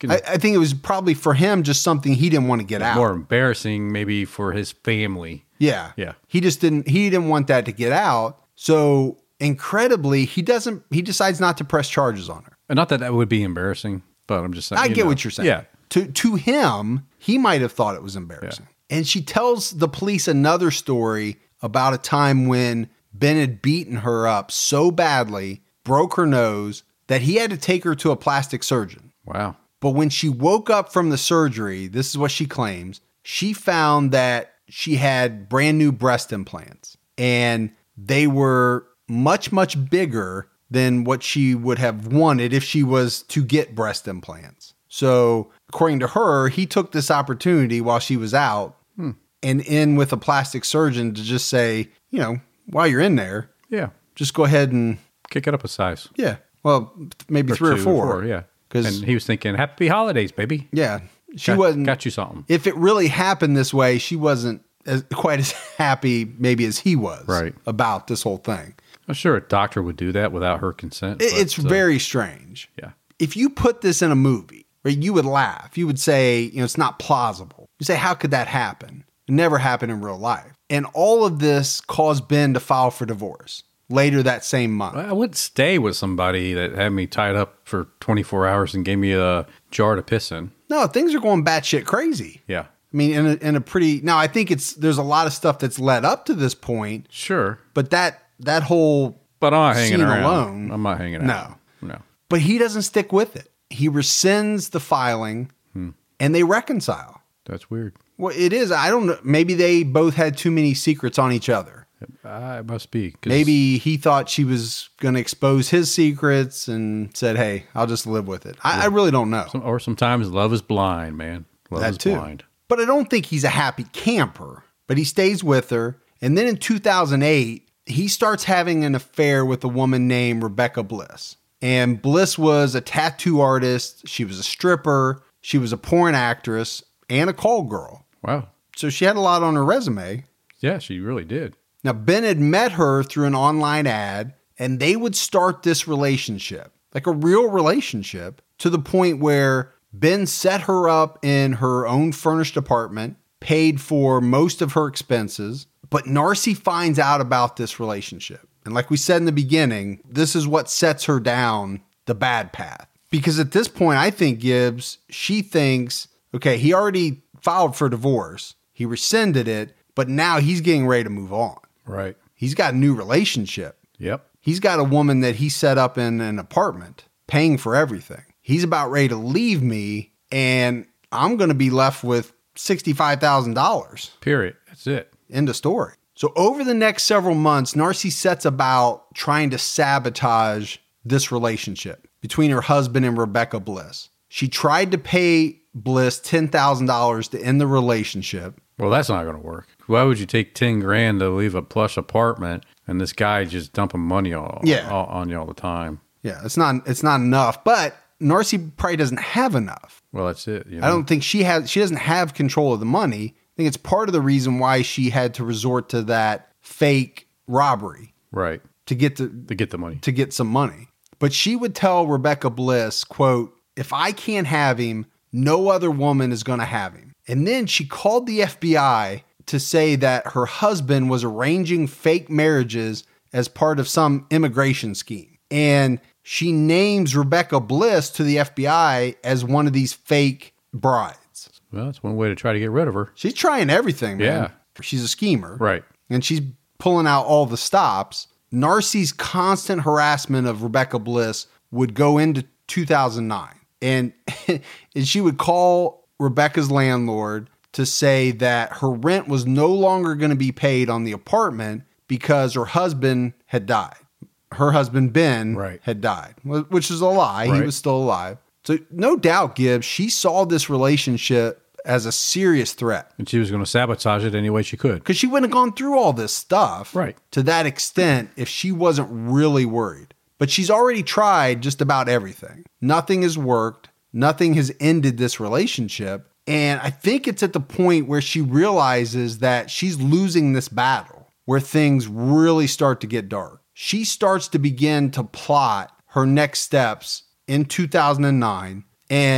I, I think it was probably for him just something he didn't want to get out. More embarrassing maybe for his family. Yeah. Yeah. He just didn't he didn't want that to get out. So incredibly, he doesn't he decides not to press charges on her. And not that that would be embarrassing, but I'm just saying. I you get know. what you're saying. Yeah. To to him, he might have thought it was embarrassing. Yeah. And she tells the police another story about a time when Ben had beaten her up so badly, broke her nose, that he had to take her to a plastic surgeon. Wow. But when she woke up from the surgery, this is what she claims, she found that she had brand new breast implants. And they were much, much bigger than what she would have wanted if she was to get breast implants. So according to her, he took this opportunity while she was out hmm. and in with a plastic surgeon to just say, you know, while you're in there, yeah, just go ahead and kick it up a size. Yeah. Well, maybe or three or four. or four. Yeah. And he was thinking, happy holidays, baby. Yeah. She got, wasn't. Got you something. If it really happened this way, she wasn't as, quite as happy maybe as he was right. about this whole thing. I'm sure a doctor would do that without her consent. It, but, it's uh, very strange. Yeah. If you put this in a movie, right, you would laugh. You would say, you know, it's not plausible. You say, how could that happen? It never happened in real life. And all of this caused Ben to file for divorce later that same month. I wouldn't stay with somebody that had me tied up for twenty-four hours and gave me a jar to piss in. No, things are going batshit crazy. Yeah. I mean, in a, in a pretty, now I think it's, there's a lot of stuff that's led up to this point. Sure. But that, that whole but I'm not hanging scene around. alone. I'm not hanging no. out. No. But he doesn't stick with it. He rescinds the filing hmm. and they reconcile. That's weird. Well, it is. I don't know. Maybe they both had too many secrets on each other. Uh, it must be. Maybe he thought she was going to expose his secrets and said, hey, I'll just live with it. I, yeah. I really don't know. Some, or sometimes love is blind, man. Love that is too. blind. But I don't think he's a happy camper. But he stays with her. And then in two thousand eight, he starts having an affair with a woman named Rebecca Bliss. And Bliss was a tattoo artist. She was a stripper. She was a porn actress and a call girl. Wow. So she had a lot on her resume. Yeah, she really did. Now, Ben had met her through an online ad, and they would start this relationship, like a real relationship, to the point where Ben set her up in her own furnished apartment, paid for most of her expenses, but Narcy finds out about this relationship. And like we said in the beginning, this is what sets her down the bad path. Because at this point, I think Gibbs, she thinks, okay, he already filed for divorce. He rescinded it, but now he's getting ready to move on. Right. He's got a new relationship. Yep. He's got a woman that he set up in an apartment, paying for everything. He's about ready to leave me, and I'm going to be left with sixty-five thousand dollars. Period. That's it. End of story. So over the next several months, Narcy sets about trying to sabotage this relationship between her husband and Rebecca Bliss. She tried to pay Bliss ten thousand dollars to end the relationship. Well, that's not going to work. Why would you take ten grand to leave a plush apartment and this guy just dumping money all, yeah. all, on you all the time? Yeah, it's not it's not enough. But Narcy probably doesn't have enough. Well, that's it. You know? I don't think she has. She doesn't have control of the money. I think it's part of the reason why she had to resort to that fake robbery, right, to get the to get the money to get some money. But she would tell Rebecca Bliss, "quote If I can't have him, no other woman is going to have him." And then she called the F B I to say that her husband was arranging fake marriages as part of some immigration scheme. And she names Rebecca Bliss to the F B I as one of these fake brides. Well, that's one way to try to get rid of her. She's trying everything, man. Yeah. She's a schemer. Right. And she's pulling out all the stops. Narcy's constant harassment of Rebecca Bliss would go into two thousand nine. And, and she would call Rebecca's landlord to say that her rent was no longer going to be paid on the apartment because her husband had died. Her husband, Ben, right. had died, which is a lie. Right. He was still alive. So no doubt, Gibbs, she saw this relationship as a serious threat. And she was going to sabotage it any way she could. Because she wouldn't have gone through all this stuff right. to that extent if she wasn't really worried. But she's already tried just about everything. Nothing has worked. Nothing has ended this relationship. And I think it's at the point where she realizes that she's losing this battle, where things really start to get dark. She starts to begin to plot her next steps in two thousand nine, and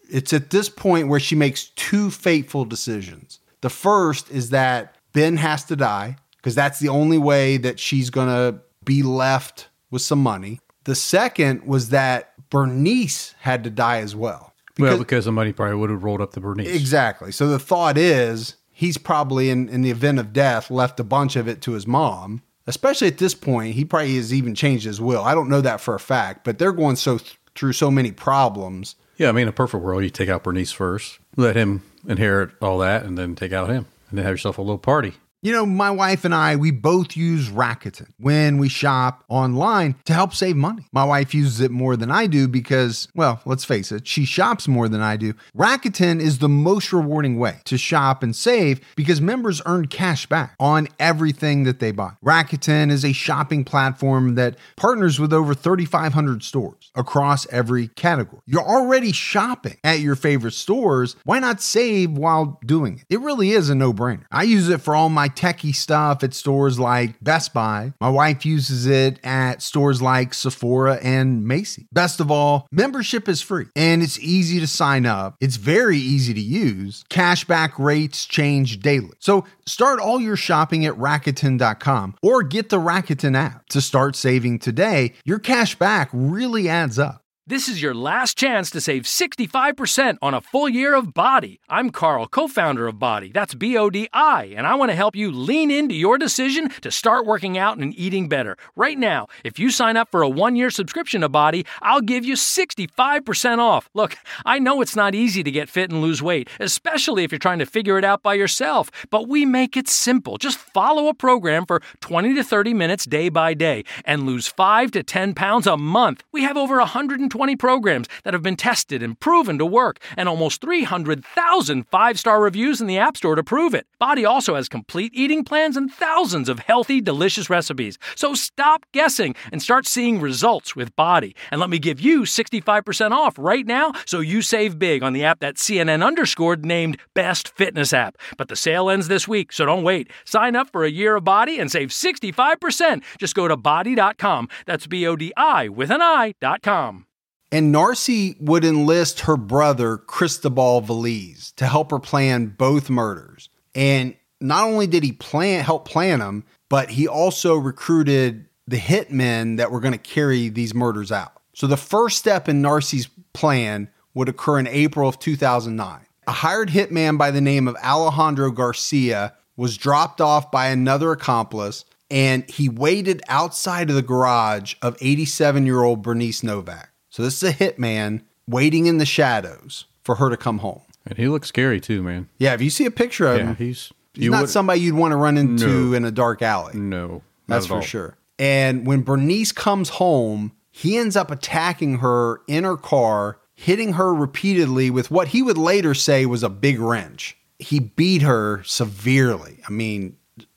It's at this point where she makes two fateful decisions. The first is that Ben has to die because that's the only way that she's going to be left with some money. The second was that Bernice had to die as well. Because, well, because the money probably would have rolled up to Bernice. Exactly. So the thought is he's probably, in, in the event of death, left a bunch of it to his mom. Especially at this point, he probably has even changed his will. I don't know that for a fact, but they're going so th- through so many problems. Yeah, I mean, in a perfect world, you take out Bernice first, let him inherit all that, and then take out him, and then have yourself a little party. You know, my wife and I, we both use Rakuten when we shop online to help save money. My wife uses it more than I do because, well, let's face it, she shops more than I do. Rakuten is the most rewarding way to shop and save because members earn cash back on everything that they buy. Rakuten is a shopping platform that partners with over thirty-five hundred stores across every category. You're already shopping at your favorite stores. Why not save while doing it? It really is a no-brainer. I use it for all my techie stuff at stores like Best Buy. My wife uses it at stores like Sephora and Macy's. Best of all, membership is free and it's easy to sign up. It's very easy to use. Cashback rates change daily. So start all your shopping at Rakuten dot com or get the Rakuten app to start saving today. Your cash back really adds up. This is your last chance to save sixty-five percent on a full year of Body. I'm Carl, co-founder of Body. That's B O D I, and I want to help you lean into your decision to start working out and eating better. Right now, if you sign up for a one-year subscription to Body, I'll give you sixty-five percent off. Look, I know it's not easy to get fit and lose weight, especially if you're trying to figure it out by yourself, but we make it simple. Just follow a program for twenty to thirty minutes day by day and lose five to ten pounds a month. We have over one hundred twenty programs that have been tested and proven to work, and almost three hundred thousand five-star reviews in the App Store to prove it. Body also has complete eating plans and thousands of healthy, delicious recipes. So stop guessing and start seeing results with Body. And let me give you sixty-five percent off right now so you save big on the app that C N N underscored named Best Fitness App. But the sale ends this week, so don't wait. Sign up for a year of Body and save sixty-five percent. Just go to body dot com. That's B O D I with an I dot com. And Narcy would enlist her brother, Cristobal Veliz, to help her plan both murders. And not only did he plan help plan them, but he also recruited the hitmen that were going to carry these murders out. So the first step in Narcy's plan would occur in April of two thousand nine. A hired hitman by the name of Alejandro Garcia was dropped off by another accomplice, and he waited outside of the garage of eighty-seven-year-old Bernice Novak. So this is a hitman waiting in the shadows for her to come home. And he looks scary too, man. Yeah, if you see a picture of yeah, him, he's, he's not would, somebody you'd want to run into no, in a dark alley. No, that's for all. Sure. And when Bernice comes home, he ends up attacking her in her car, hitting her repeatedly with what he would later say was a big wrench. He beat her severely. I mean,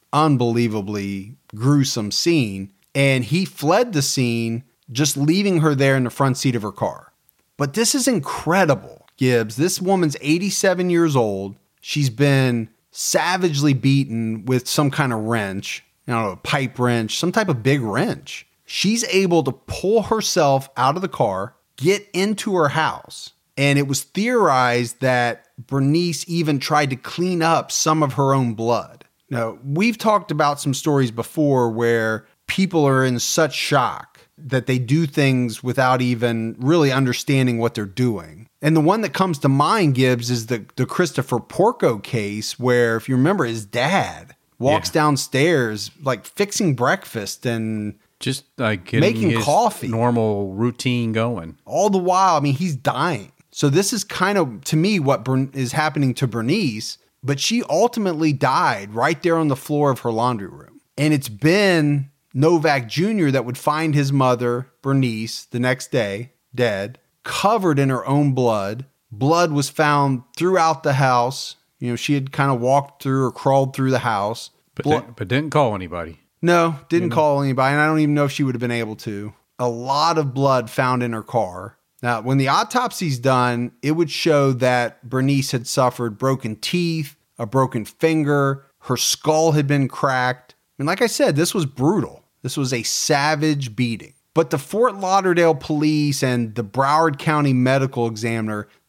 unbelievably gruesome scene. And he fled the scene, just leaving her there in the front seat of her car. But this is incredible, Gibbs. This woman's eighty-seven years old. She's been savagely beaten with some kind of wrench, you know, a pipe wrench, some type of big wrench. She's able to pull herself out of the car, get into her house. And it was theorized that Bernice even tried to clean up some of her own blood. Now, we've talked about some stories before where people are in such shock that they do things without even really understanding what they're doing. And the one that comes to mind, Gibbs, is the, the Christopher Porco case where, if you remember, his dad walks yeah. downstairs, like fixing breakfast and just like getting making his coffee, normal routine going. All the while, I mean, he's dying. So this is kind of, to me, what Bern- is happening to Bernice, but she ultimately died right there on the floor of her laundry room. And it's been Novak Junior that would find his mother, Bernice, the next day, dead, covered in her own blood. Blood was found throughout the house. You know, she had kind of walked through or crawled through the house. But, Blo- didn't, but didn't call anybody. No, didn't you know? call anybody, and I don't even know if she would have been able to. A lot of blood found in her car. Now, when the autopsy's done, it would show that Bernice had suffered broken teeth, a broken finger, her skull had been cracked. And like I said, this was brutal. This was a savage beating. But the Fort Lauderdale police and the Broward County medical examiner,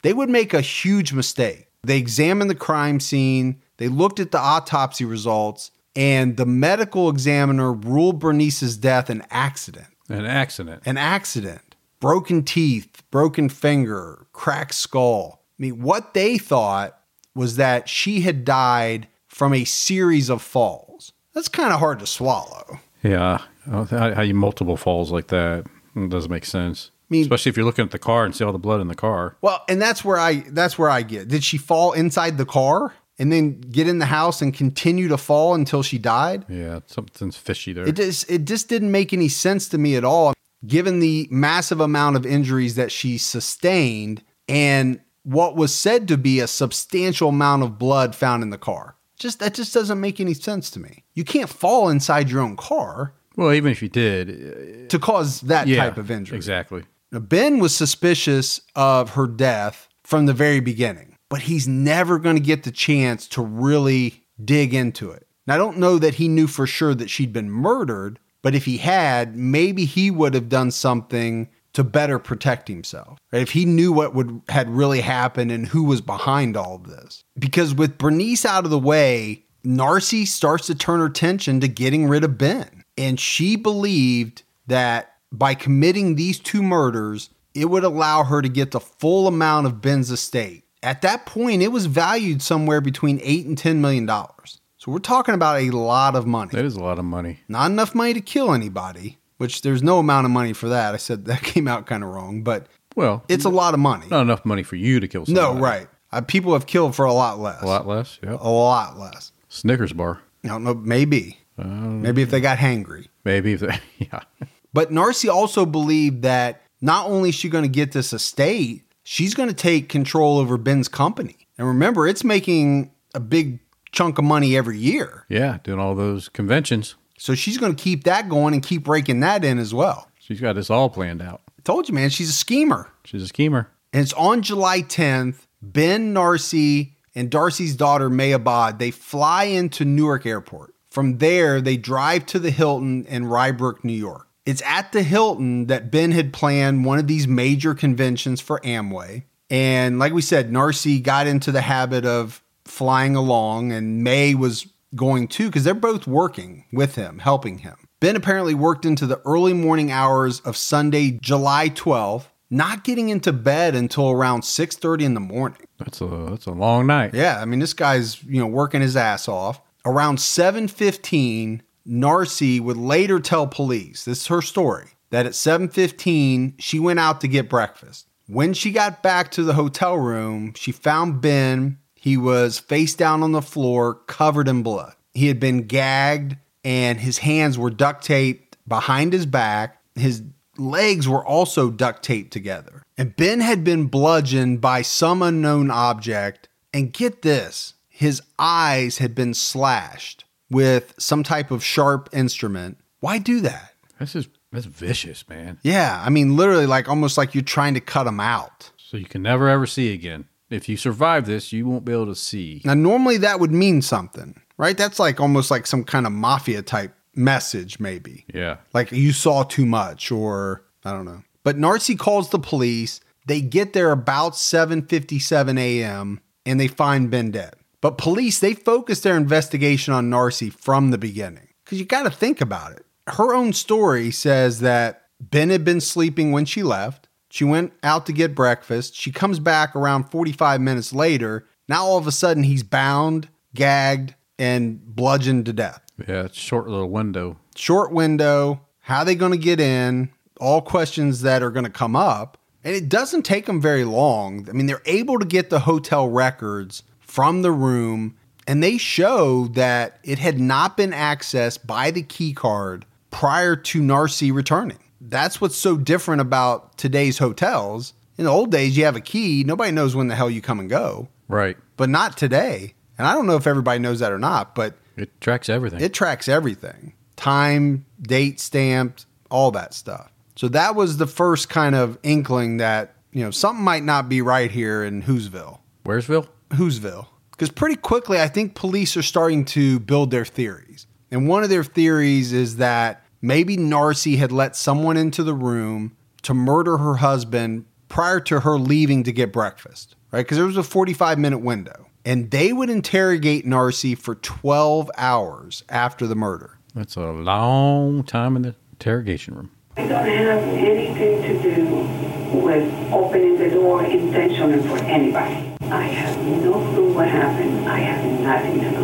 they would make a huge mistake. They examined the crime scene, they looked at the autopsy results, and the medical examiner ruled Bernice's death an accident. An accident. An accident. Broken teeth, broken finger, cracked skull. I mean, what they thought was that she had died from a series of falls. That's kind of hard to swallow. Yeah. How, how you multiple falls like that, it doesn't make sense. I mean, especially if you're looking at the car and see all the blood in the car. Well, and that's where I that's where I get. Did she fall inside the car and then get in the house and continue to fall until she died? Yeah, something's fishy there. It just it just didn't make any sense to me at all, given the massive amount of injuries that she sustained and what was said to be a substantial amount of blood found in the car. Just that just doesn't make any sense to me. You can't fall inside your own car. Well, even if you did, to cause that yeah, type of injury. Exactly. Now, Ben was suspicious of her death from the very beginning, but he's never going to get the chance to really dig into it. Now, I don't know that he knew for sure that she'd been murdered, but if he had, maybe he would have done something to better protect himself. Right? If he knew what would had really happened and who was behind all of this. Because with Bernice out of the way, Narcy starts to turn her attention to getting rid of Ben. And she believed that by committing these two murders, it would allow her to get the full amount of Ben's estate. At that point, it was valued somewhere between eight and ten million dollars. So we're talking about a lot of money. That is a lot of money. Not enough money to kill anybody, which there's no amount of money for that. I said that came out kind of wrong, but well, it's a lot of money. Not enough money for you to kill somebody. No, right. Uh, people have killed for a lot less. A lot less, yeah. A lot less. Snickers bar. I don't know, maybe. Um, maybe if they got hangry. Maybe if they, yeah. But Narcy also believed that not only is she going to get this estate, she's going to take control over Ben's company. And remember, it's making a big chunk of money every year. Yeah, doing all those conventions. So she's going to keep that going and keep raking that in as well. She's got this all planned out. I told you, man, she's a schemer. She's a schemer. And it's on July tenth, Ben, Narcy, and Darcy's daughter, May Abad, they fly into Newark Airport. From there, they drive to the Hilton in Rybrook, New York. It's at the Hilton that Ben had planned one of these major conventions for Amway. And like we said, Narcy got into the habit of flying along, and May was going too, because they're both working with him, helping him. Ben apparently worked into the early morning hours of Sunday, July twelfth, not getting into bed until around six thirty in the morning. That's a that's a long night. Yeah, I mean, this guy's, you know, working his ass off. Around seven fifteen, Narcy would later tell police, this is her story, that at seven fifteen, she went out to get breakfast. When she got back to the hotel room, she found Ben. He was face down on the floor, covered in blood. He had been gagged, and his hands were duct taped behind his back. His legs were also duct taped together. And Ben had been bludgeoned by some unknown object. And get this, his eyes had been slashed with some type of sharp instrument. Why do that? That's just, that's vicious, man. Yeah, I mean, literally like almost like you're trying to cut him out. So you can never ever see again. If you survive this, you won't be able to see. Now, normally that would mean something, right? That's like almost like some kind of mafia type message, maybe. Yeah. Like you saw too much, or I don't know. But Narcy calls the police. They get there about seven fifty-seven a.m. and they find Ben dead. But police, they focus their investigation on Narcy from the beginning. Because you got to think about it. Her own story says that Ben had been sleeping when she left. She went out to get breakfast. She comes back around forty-five minutes later. Now all of a sudden he's bound, gagged, and bludgeoned to death. Yeah, it's a short little window. Short window. How are they going to get in? All questions that are going to come up. And it doesn't take them very long. I mean, they're able to get the hotel records from the room, and they show that it had not been accessed by the key card prior to Narcy returning. That's what's so different about today's hotels. In the old days, you have a key. Nobody knows when the hell you come and go. Right. But not today. And I don't know if everybody knows that or not, but it tracks everything. It tracks everything. Time, date stamped, all that stuff. So that was the first kind of inkling that, you know, something might not be right here in Whoville. Wheresville? Whoville. Because pretty quickly, I think police are starting to build their theories. And one of their theories is that maybe Narcy had let someone into the room to murder her husband prior to her leaving to get breakfast, right? Because there was a forty-five minute window. And they would interrogate Narcy for twelve hours after the murder. That's a long time in the interrogation room. I don't have anything to do with opening the door intentionally for anybody. I have no clue what happened. I have nothing to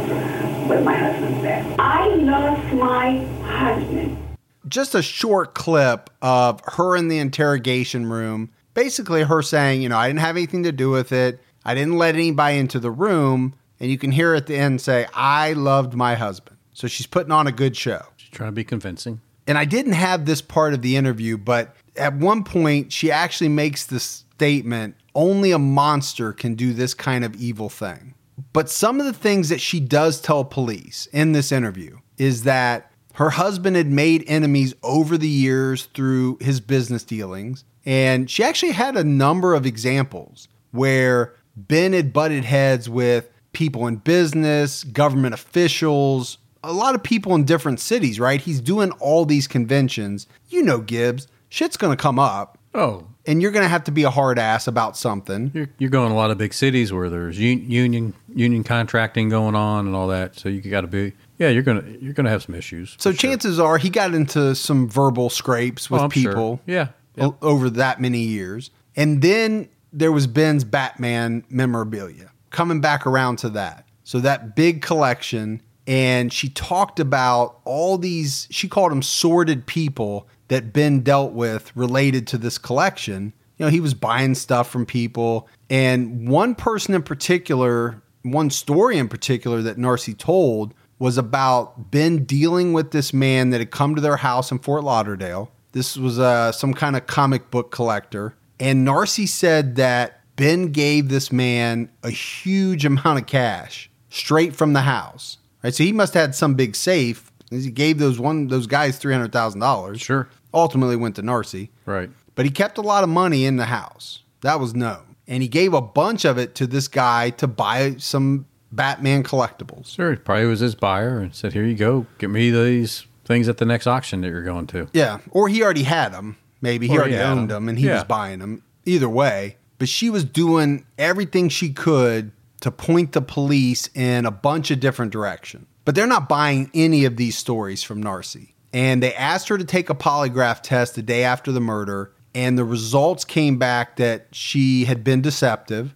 do with my husband's death. I lost my husband. Just a short clip of her in the interrogation room. Basically her saying, you know, I didn't have anything to do with it. I didn't let anybody into the room. And you can hear her at the end say, I loved my husband. So she's putting on a good show. She's trying to be convincing. And I didn't have this part of the interview, but at one point she actually makes this statement, only a monster can do this kind of evil thing. But some of the things that she does tell police in this interview is that her husband had made enemies over the years through his business dealings. And she actually had a number of examples where Ben had butted heads with people in business, government officials, a lot of people in different cities, right? He's doing all these conventions. You know, Gibbs, shit's going to come up. Oh. And you're going to have to be a hard ass about something. You're, you're going to a lot of big cities where there's un- union union contracting going on and all that. So you got to be, yeah, you're going to you're going to have some issues. So sure. chances are he got into some verbal scrapes with oh, people sure. yeah, yeah. o- over that many years. And then there was Ben's Batman memorabilia, coming back around to that. So that big collection, and she talked about all these, she called them sordid people that Ben dealt with related to this collection. You know, he was buying stuff from people. And one person in particular, one story in particular that Narcy told was about Ben dealing with this man that had come to their house in Fort Lauderdale. This was uh, some kind of comic book collector. And Narcy said that Ben gave this man a huge amount of cash straight from the house. Right? So he must have had some big safe. He gave those one those guys three hundred thousand dollars. Sure. Ultimately went to Narcy. Right. But he kept a lot of money in the house. That was known. And he gave a bunch of it to this guy to buy some Batman collectibles. Sure. He probably was his buyer and said, here you go. Get me these things at the next auction that you're going to. Yeah. Or he already had them. Maybe he Or already he had owned them. them and he Yeah. was buying them. Either way. But she was doing everything she could to point the police in a bunch of different directions. But they're not buying any of these stories from Narcy. And they asked her to take a polygraph test the day after the murder. And the results came back that she had been deceptive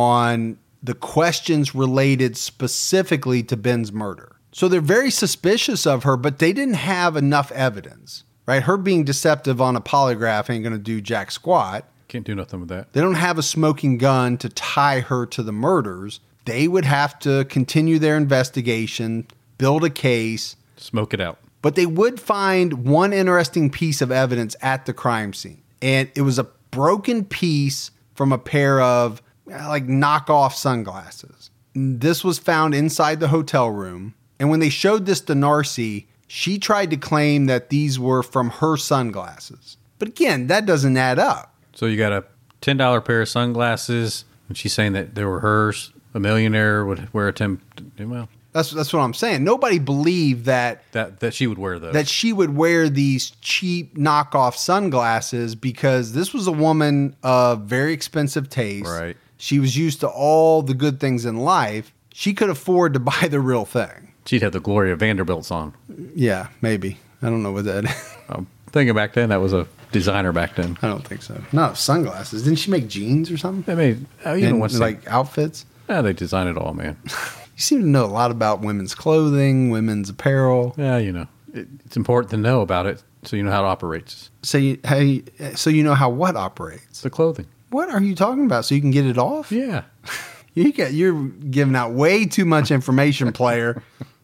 on the questions related specifically to Ben's murder. So they're very suspicious of her, but they didn't have enough evidence, right? Her being deceptive on a polygraph ain't going to do jack squat. Can't do nothing with that. They don't have a smoking gun to tie her to the murders. They would have to continue their investigation, build a case. Smoke it out. But they would find one interesting piece of evidence at the crime scene. And it was a broken piece from a pair of like knockoff sunglasses. This was found inside the hotel room. And when they showed this to Narcy, she tried to claim that these were from her sunglasses. But again, that doesn't add up. So you got a ten dollar pair of sunglasses, and she's saying that they were hers. A millionaire would wear a ten. Well, that's that's what I'm saying. Nobody believed that that that she would wear those. That she would wear these cheap knockoff sunglasses because this was a woman of very expensive taste. Right. She was used to all the good things in life. She could afford to buy the real thing. She'd have the Gloria Vanderbilts on. Yeah, maybe. I don't know what that is. I'm thinking back then, that was a designer back then. I don't think so. No, sunglasses. Didn't she make jeans or something? They made, oh, you know And, what's like outfits? Yeah, they design it all, man. You seem to know a lot about women's clothing, women's apparel. Yeah, you know. It, it's important to know about it so you know how it operates. So you, how you, so you know how what operates? The clothing. What are you talking about? So you can get it off? Yeah. You got, you're giving out way too much information, player.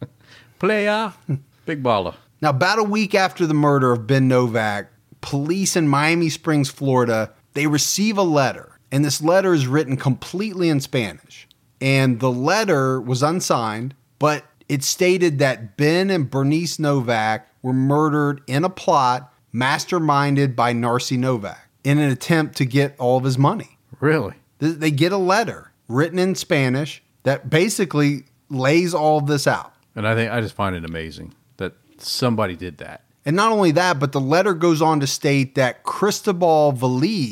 Player. Big baller. Now, about a week after the murder of Ben Novak, police in Miami Springs, Florida, they receive a letter. And this letter is written completely in Spanish. And the letter was unsigned, but it stated that Ben and Bernice Novak were murdered in a plot masterminded by Narcy Novak in an attempt to get all of his money. Really? They get a letter written in Spanish that basically lays all of this out. And I think I just find it amazing that somebody did that. And not only that, but the letter goes on to state that Cristobal Veliz,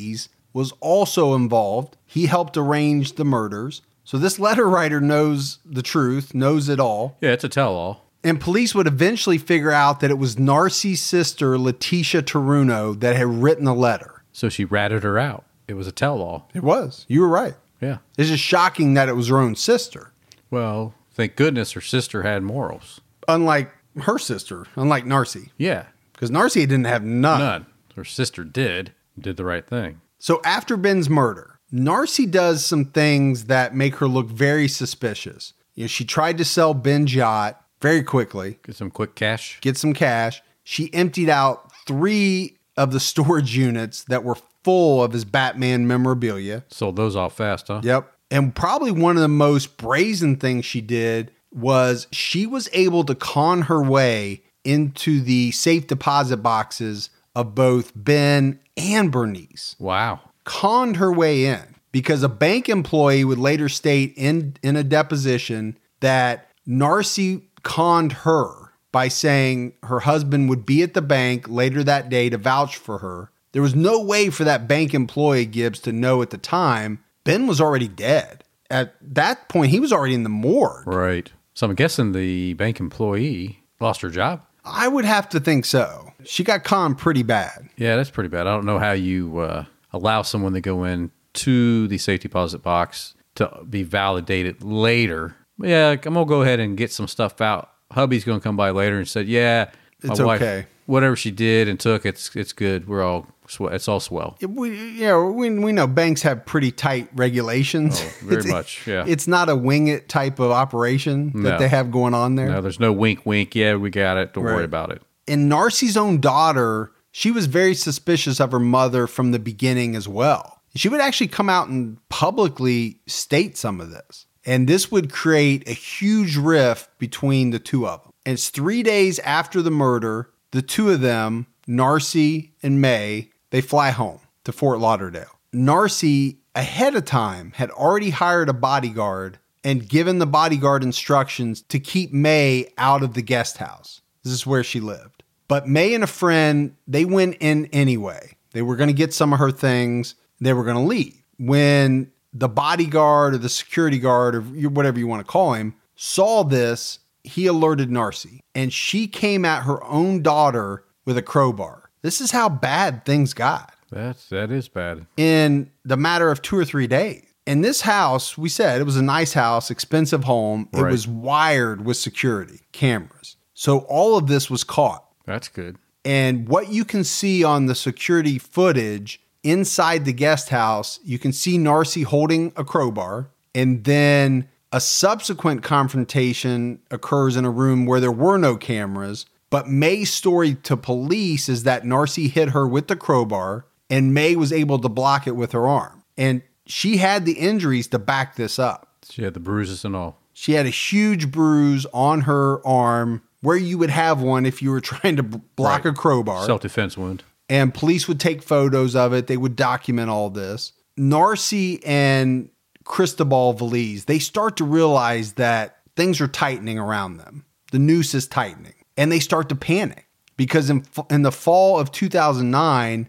was also involved. He helped arrange the murders. So this letter writer knows the truth, knows it all. Yeah, it's a tell-all. And police would eventually figure out that it was Narcy's sister, Letitia Taruno, that had written the letter. So she ratted her out. It was a tell-all. It was. You were right. Yeah. It's just shocking that it was her own sister. Well, thank goodness her sister had morals. Unlike her sister, unlike Narcy. Yeah. Because Narcy didn't have none. None. Her sister did. Did the right thing. So after Ben's murder, Narcy does some things that make her look very suspicious. You know, she tried to sell Ben's yacht very quickly. Get some quick cash. Get some cash. She emptied out three of the storage units that were full of his Batman memorabilia. Sold those off fast, huh? Yep. And probably one of the most brazen things she did was she was able to con her way into the safe deposit boxes of both Ben and Bernice. Wow. Conned her way in because a bank employee would later state in, in a deposition that Narcy conned her by saying her husband would be at the bank later that day to vouch for her. There was no way for that bank employee, Gibbs, to know at the time Ben was already dead. At that point, he was already in the morgue. Right. So I'm guessing the bank employee lost her job? I would have to think so. She got conned pretty bad. Yeah, that's pretty bad. I don't know how you uh, allow someone to go in to the safe deposit box to be validated later. Yeah, I'm going to go ahead and get some stuff out. Hubby's going to come by later and said, yeah, my It's wife, okay. whatever she did and took, it's it's good. We're all, swe- it's all swell. We, you know, we, we know banks have pretty tight regulations. Oh, very It's- much, yeah. It's not a wing it type of operation that No. they have going on there. No, there's no wink, wink. Yeah, we got it. Don't Right. worry about it. And Narcy's own daughter, she was very suspicious of her mother from the beginning as well. She would actually come out and publicly state some of this. And this would create a huge rift between the two of them. And it's three days after the murder, the two of them, Narcy and May, they fly home to Fort Lauderdale. Narcy, ahead of time, had already hired a bodyguard and given the bodyguard instructions to keep May out of the guest house. This is where she lived. But May and a friend, they went in anyway. They were going to get some of her things. They were going to leave. When the bodyguard or the security guard or whatever you want to call him saw this, he alerted Narcy. And she came at her own daughter with a crowbar. This is how bad things got. That's, that is bad. In the matter of two or three days. And this house, we said, it was a nice house, expensive home. It Right. was wired with security cameras. So all of this was caught. That's good. And what you can see on the security footage inside the guest house, you can see Narcy holding a crowbar. And then a subsequent confrontation occurs in a room where there were no cameras. But May's story to police is that Narcy hit her with the crowbar and May was able to block it with her arm. And she had the injuries to back this up. She had the bruises and all. She had a huge bruise on her arm where you would have one if you were trying to b- block Right. a crowbar. Self-defense wound. And police would take photos of it. They would document all this. Narcy and Cristobal Veliz, they start to realize that things are tightening around them. The noose is tightening. And they start to panic because in, in the fall of two thousand nine,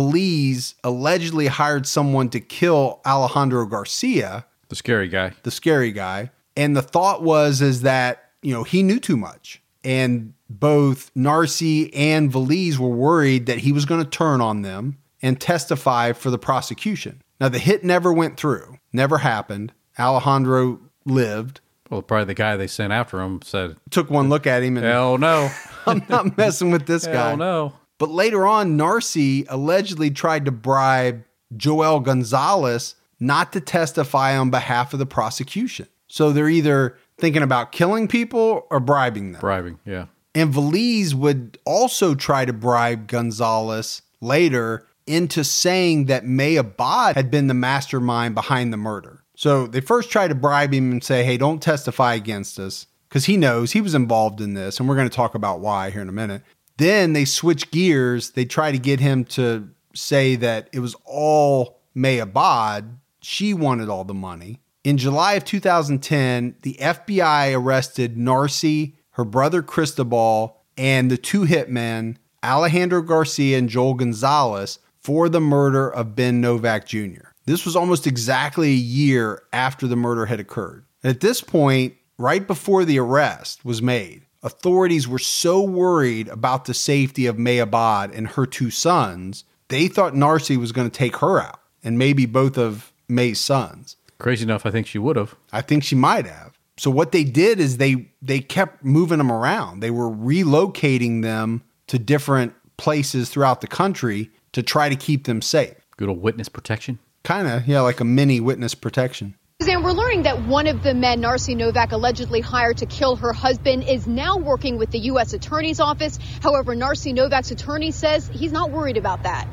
Veliz allegedly hired someone to kill Alejandro Garcia, The scary guy. the scary guy. And the thought was is that, you know, he knew too much. And both Narcy and Veliz were worried that he was going to turn on them and testify for the prosecution. Now, the hit never went through, never happened. Alejandro lived, Well, probably the guy they sent after him said, took one look at him and hell no. I'm not messing with this guy. Hell no. But later on, Narcy allegedly tried to bribe Joel Gonzalez not to testify on behalf of the prosecution. So they're either thinking about killing people or bribing them. Bribing, yeah. And Veliz would also try to bribe Gonzalez later into saying that May Abad had been the mastermind behind the murder. So they first try to bribe him and say, hey, don't testify against us, because he knows he was involved in this. And we're going to talk about why here in a minute. Then they switch gears. They try to get him to say that it was all May Abad. She wanted all the money. In July of two thousand ten, the F B I arrested Narcy, her brother Cristobal, and the two hitmen, Alejandro Garcia and Joel Gonzalez, for the murder of Ben Novak Junior This was almost exactly a year after the murder had occurred. At this point, right before the arrest was made, authorities were so worried about the safety of May Abad and her two sons, they thought Narcy was going to take her out, and maybe both of May's sons. Crazy enough, I think she would have. I think she might have. So what they did is they they kept moving them around. They were relocating them to different places throughout the country to try to keep them safe. Good old witness protection. Kind of, yeah, like a mini witness protection. And we're learning that one of the men Narcy Novak allegedly hired to kill her husband is now working with the U S Attorney's Office. However, Narcy Novak's attorney says he's not worried about that.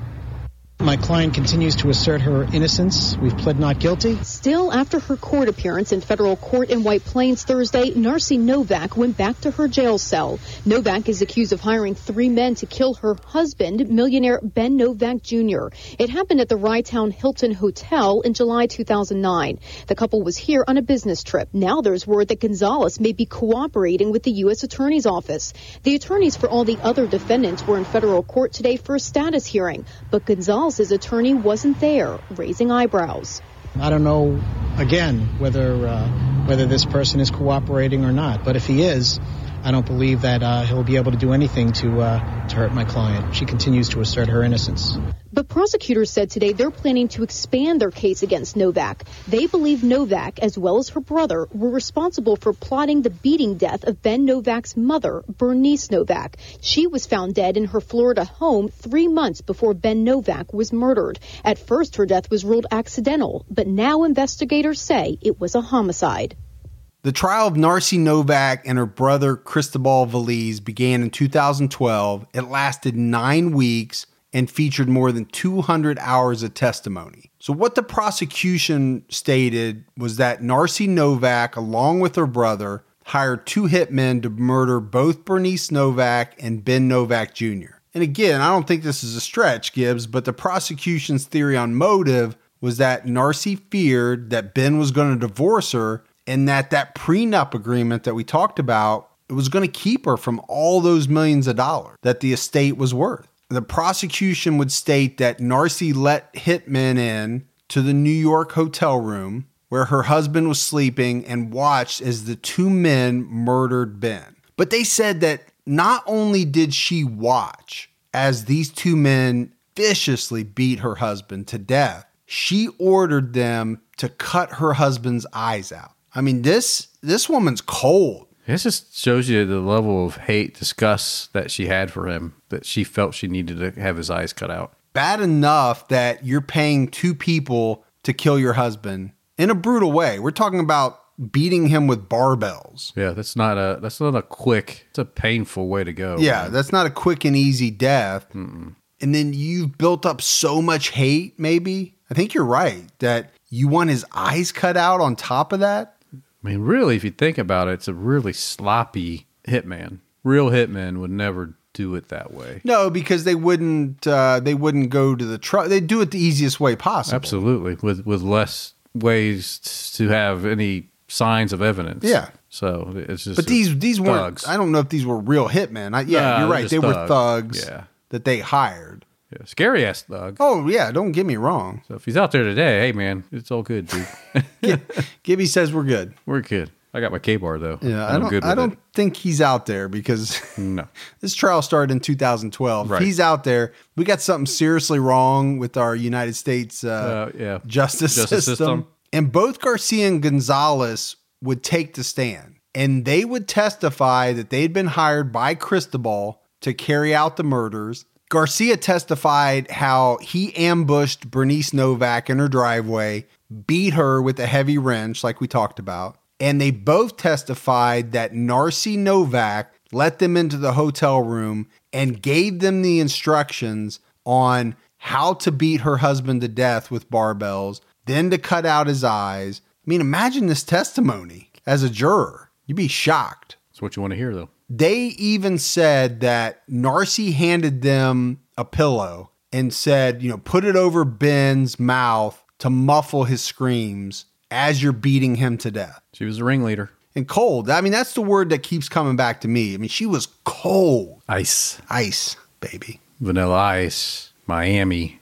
My client continues to assert her innocence. We've pled not guilty. Still, after her court appearance in federal court in White Plains Thursday, Narcy Novak went back to her jail cell. Novak is accused of hiring three men to kill her husband, millionaire Ben Novak Junior It happened at the Rye-Town Hilton Hotel in July two thousand nine. The couple was here on a business trip. Now there's word that Gonzalez may be cooperating with the U S Attorney's Office. The attorneys for all the other defendants were in federal court today for a status hearing, but Gonzalez his attorney wasn't there, raising eyebrows. I don't know, again, whether uh, whether this person is cooperating or not. But if he is, I don't believe that uh, he'll be able to do anything to uh, to hurt my client. She continues to assert her innocence. But prosecutors said today they're planning to expand their case against Novak. They believe Novak, as well as her brother, were responsible for plotting the beating death of Ben Novak's mother, Bernice Novak. She was found dead in her Florida home three months before Ben Novak was murdered. At first, her death was ruled accidental, but now investigators say it was a homicide. The trial of Narcy Novak and her brother Cristobal Veliz began in two thousand twelve. It lasted nine weeks and featured more than two hundred hours of testimony. So what the prosecution stated was that Narcy Novak, along with her brother, hired two hitmen to murder both Bernice Novak and Ben Novak Junior And again, I don't think this is a stretch, Gibbs, but the prosecution's theory on motive was that Narcy feared that Ben was going to divorce her and that that prenup agreement that we talked about, it was going to keep her from all those millions of dollars that the estate was worth. The prosecution would state that Narcy let hitmen in to the New York hotel room where her husband was sleeping and watched as the two men murdered Ben. But they said that not only did she watch as these two men viciously beat her husband to death, she ordered them to cut her husband's eyes out. I mean, this this woman's cold. This just shows you the level of hate, disgust that she had for him, that she felt she needed to have his eyes cut out. Bad enough that you're paying two people to kill your husband in a brutal way. We're talking about beating him with barbells. Yeah, that's not a that's not a quick, it's a painful way to go. Yeah, man. That's not a quick and easy death. Mm-mm. And then you've built up so much hate, maybe. I think you're right, that you want his eyes cut out on top of that. I mean, really, if you think about it, it's a really sloppy hitman. Real hitmen would never do it that way. No, because they wouldn't. Uh, they wouldn't go to the truck. They do it the easiest way possible. Absolutely, with with less ways to have any signs of evidence. Yeah. So it's just. But these these thugs. weren't. I don't know if these were real hitmen. I, yeah, Nah, you're they're right. just They were thugs. thugs. Yeah. That they hired. Yeah, scary ass thug. Oh yeah, don't get me wrong. So if he's out there today, hey man, it's all good, dude. Gibby says we're good. We're good. I got my K-bar though. Yeah, I I'm don't. good I with don't it. think he's out there because No. this trial started in two thousand twelve. Right. If he's out there, we got something seriously wrong with our United States uh, Uh, yeah. justice, Justice system. system. And both Garcia and Gonzalez would take the stand, and they would testify that they'd been hired by Cristobal to carry out the murders. Garcia testified how he ambushed Bernice Novak in her driveway, beat her with a heavy wrench, like we talked about. And they both testified that Narcy Novak let them into the hotel room and gave them the instructions on how to beat her husband to death with barbells, then to cut out his eyes. I mean, imagine this testimony as a juror. You'd be shocked. That's what you want to hear though. They even said that Narcy handed them a pillow and said, you know, put it over Ben's mouth to muffle his screams as you're beating him to death. She was the ringleader. And cold. I mean, that's the word that keeps coming back to me. I mean, she was cold. Ice. Ice, baby. Vanilla Ice. Miami.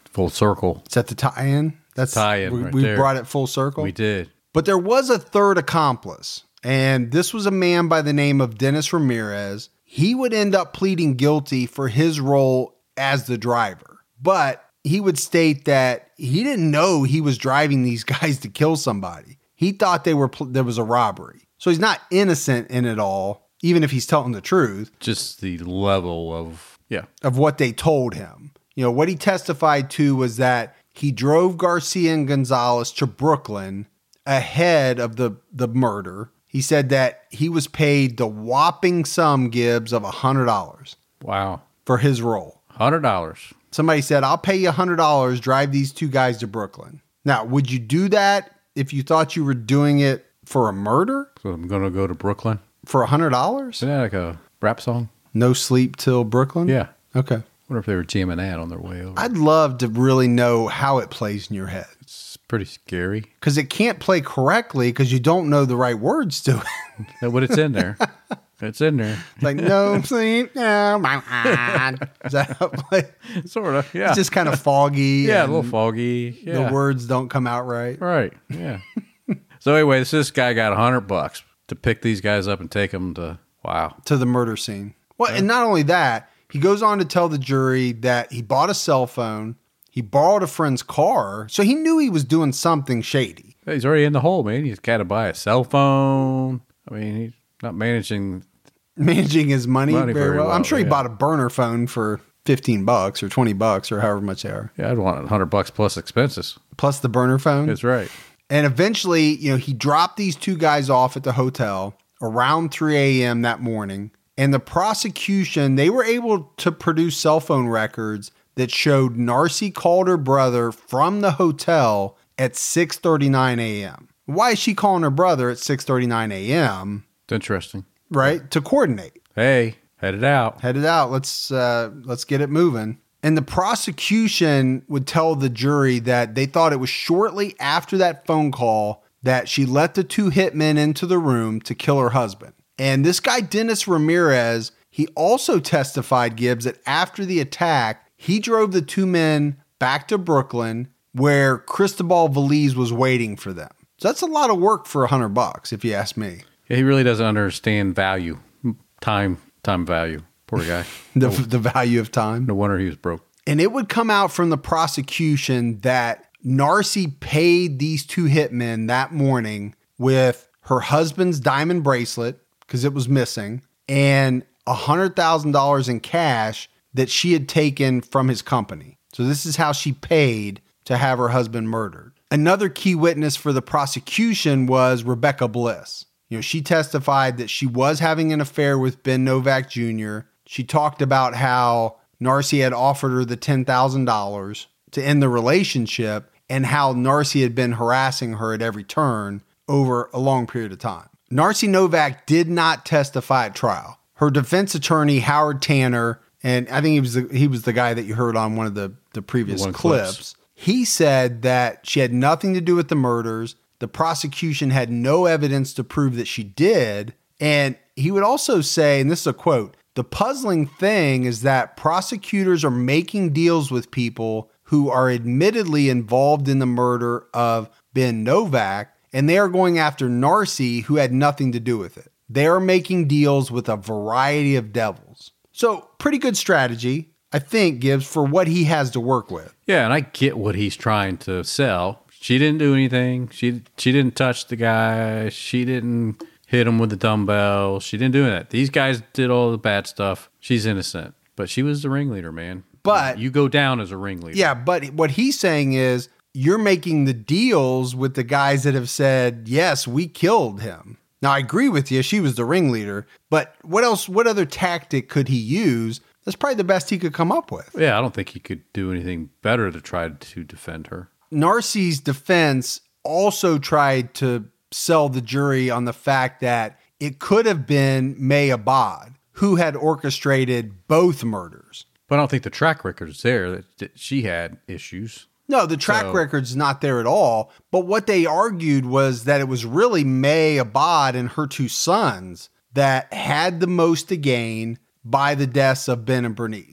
Full circle. Is that the tie-in? That's tie-in We, right we there. brought it full circle. We did. But there was a third accomplice, and this was a man by the name of Dennis Ramirez. He would end up pleading guilty for his role as the driver, but he would state that he didn't know he was driving these guys to kill somebody. He thought they were there was a robbery. So he's not innocent in it all, even if he's telling the truth. Just the level of, yeah. Of what they told him. You know, what he testified to was that he drove Garcia and Gonzalez to Brooklyn ahead of the, the murder. He said that he was paid the whopping sum, Gibbs, of one hundred dollars. Wow. For his role. one hundred dollars. Somebody said, I'll pay you one hundred dollars, drive these two guys to Brooklyn. Now, would you do that if you thought you were doing it for a murder? So I'm going to go to Brooklyn. For one hundred dollars? Isn't that like a rap song? No sleep till Brooklyn? Yeah. Okay. I wonder if they were jamming that on their way over. I'd love to really know how it plays in your head. It's pretty scary. Because it can't play correctly because you don't know the right words to it. But it's in there. It's in there. Like, no sleep. No, my God. Is that how it plays? Sort of, yeah. It's just kind of foggy. Yeah, a and little foggy. Yeah. The words don't come out right. Right, yeah. So anyway, this, this guy got one hundred bucks to pick these guys up and take them to, wow. To the murder scene. Well, and not only that, he goes on to tell the jury that he bought a cell phone, he borrowed a friend's car, so he knew he was doing something shady. He's already in the hole, man. He's got to buy a cell phone. I mean, he's not managing managing his money, money very, very well. well, I'm sure he yeah. bought a burner phone for fifteen bucks or twenty bucks or however much they are. Yeah, I'd want one hundred bucks plus expenses. Plus the burner phone. That's right. And eventually, you know, he dropped these two guys off at the hotel around three a.m. that morning. And the prosecution, they were able to produce cell phone records that showed Narcy called her brother from the hotel at six thirty-nine a.m. Why is she calling her brother at six thirty-nine a.m.? It's interesting. Right? To coordinate. Hey, headed out. Headed out. Let's uh, let's get it moving. And the prosecution would tell the jury that they thought it was shortly after that phone call that she let the two hitmen into the room to kill her husband. And this guy, Dennis Ramirez, he also testified, Gibbs, that after the attack, he drove the two men back to Brooklyn where Cristobal Veliz was waiting for them. So that's a lot of work for a hundred bucks, if you ask me. Yeah, he really doesn't understand value, time, time value. Poor guy. the, the value of time. No wonder he was broke. And it would come out from the prosecution that Narcy paid these two hitmen that morning with her husband's diamond bracelet, because it was missing, and one hundred thousand dollars in cash that she had taken from his company. So this is how she paid to have her husband murdered. Another key witness for the prosecution was Rebecca Bliss. You know, she testified that she was having an affair with Ben Novak Junior She talked about how Narcy had offered her the ten thousand dollars to end the relationship and how Narcy had been harassing her at every turn over a long period of time. Narcy Novak did not testify at trial. Her defense attorney, Howard Tanner, and I think he was the, he was the guy that you heard on one of the, the previous One clips. clips. He said that she had nothing to do with the murders. The prosecution had no evidence to prove that she did. And he would also say, and this is a quote, "The puzzling thing is that prosecutors are making deals with people who are admittedly involved in the murder of Ben Novak, and they are going after Narcy, who had nothing to do with it. They are making deals with a variety of devils." So pretty good strategy, I think, Gibbs, for what he has to work with. Yeah, and I get what he's trying to sell. She didn't do anything. She she didn't touch the guy. She didn't hit him with the dumbbell. She didn't do that. These guys did all the bad stuff. She's innocent. But she was the ringleader, man. But you go down as a ringleader. Yeah, but what he's saying is you're making the deals with the guys that have said, yes, we killed him. Now, I agree with you. She was the ringleader. But what else, what other tactic could he use? That's probably the best he could come up with. Yeah, I don't think he could do anything better to try to defend her. Narcy's defense also tried to sell the jury on the fact that it could have been May Abad who had orchestrated both murders. But I don't think the track record is there that, that she had issues. No, the track So- record's not there at all. But what they argued was that it was really May Abad and her two sons that had the most to gain by the deaths of Ben and Bernice.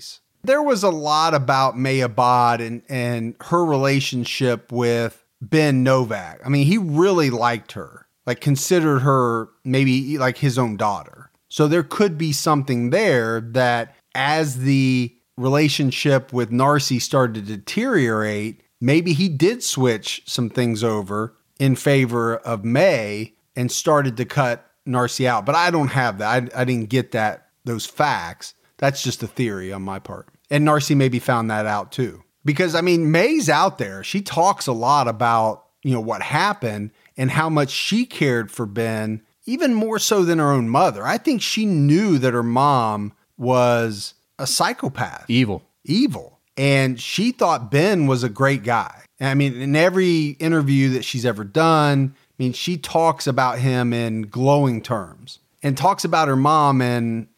There was a lot about May Abad and, and her relationship with Ben Novak. I mean, he really liked her, like considered her maybe like his own daughter. So there could be something there that as the relationship with Narcy started to deteriorate, maybe he did switch some things over in favor of May and started to cut Narcy out. But I don't have that. I, I didn't get that, those facts. That's just a theory on my part. And Narcy maybe found that out too. Because, I mean, May's out there. She talks a lot about, you know, what happened and how much she cared for Ben, even more so than her own mother. I think she knew that her mom was a psychopath. Evil. Evil. And she thought Ben was a great guy. I mean, in every interview that she's ever done, I mean, she talks about him in glowing terms and talks about her mom in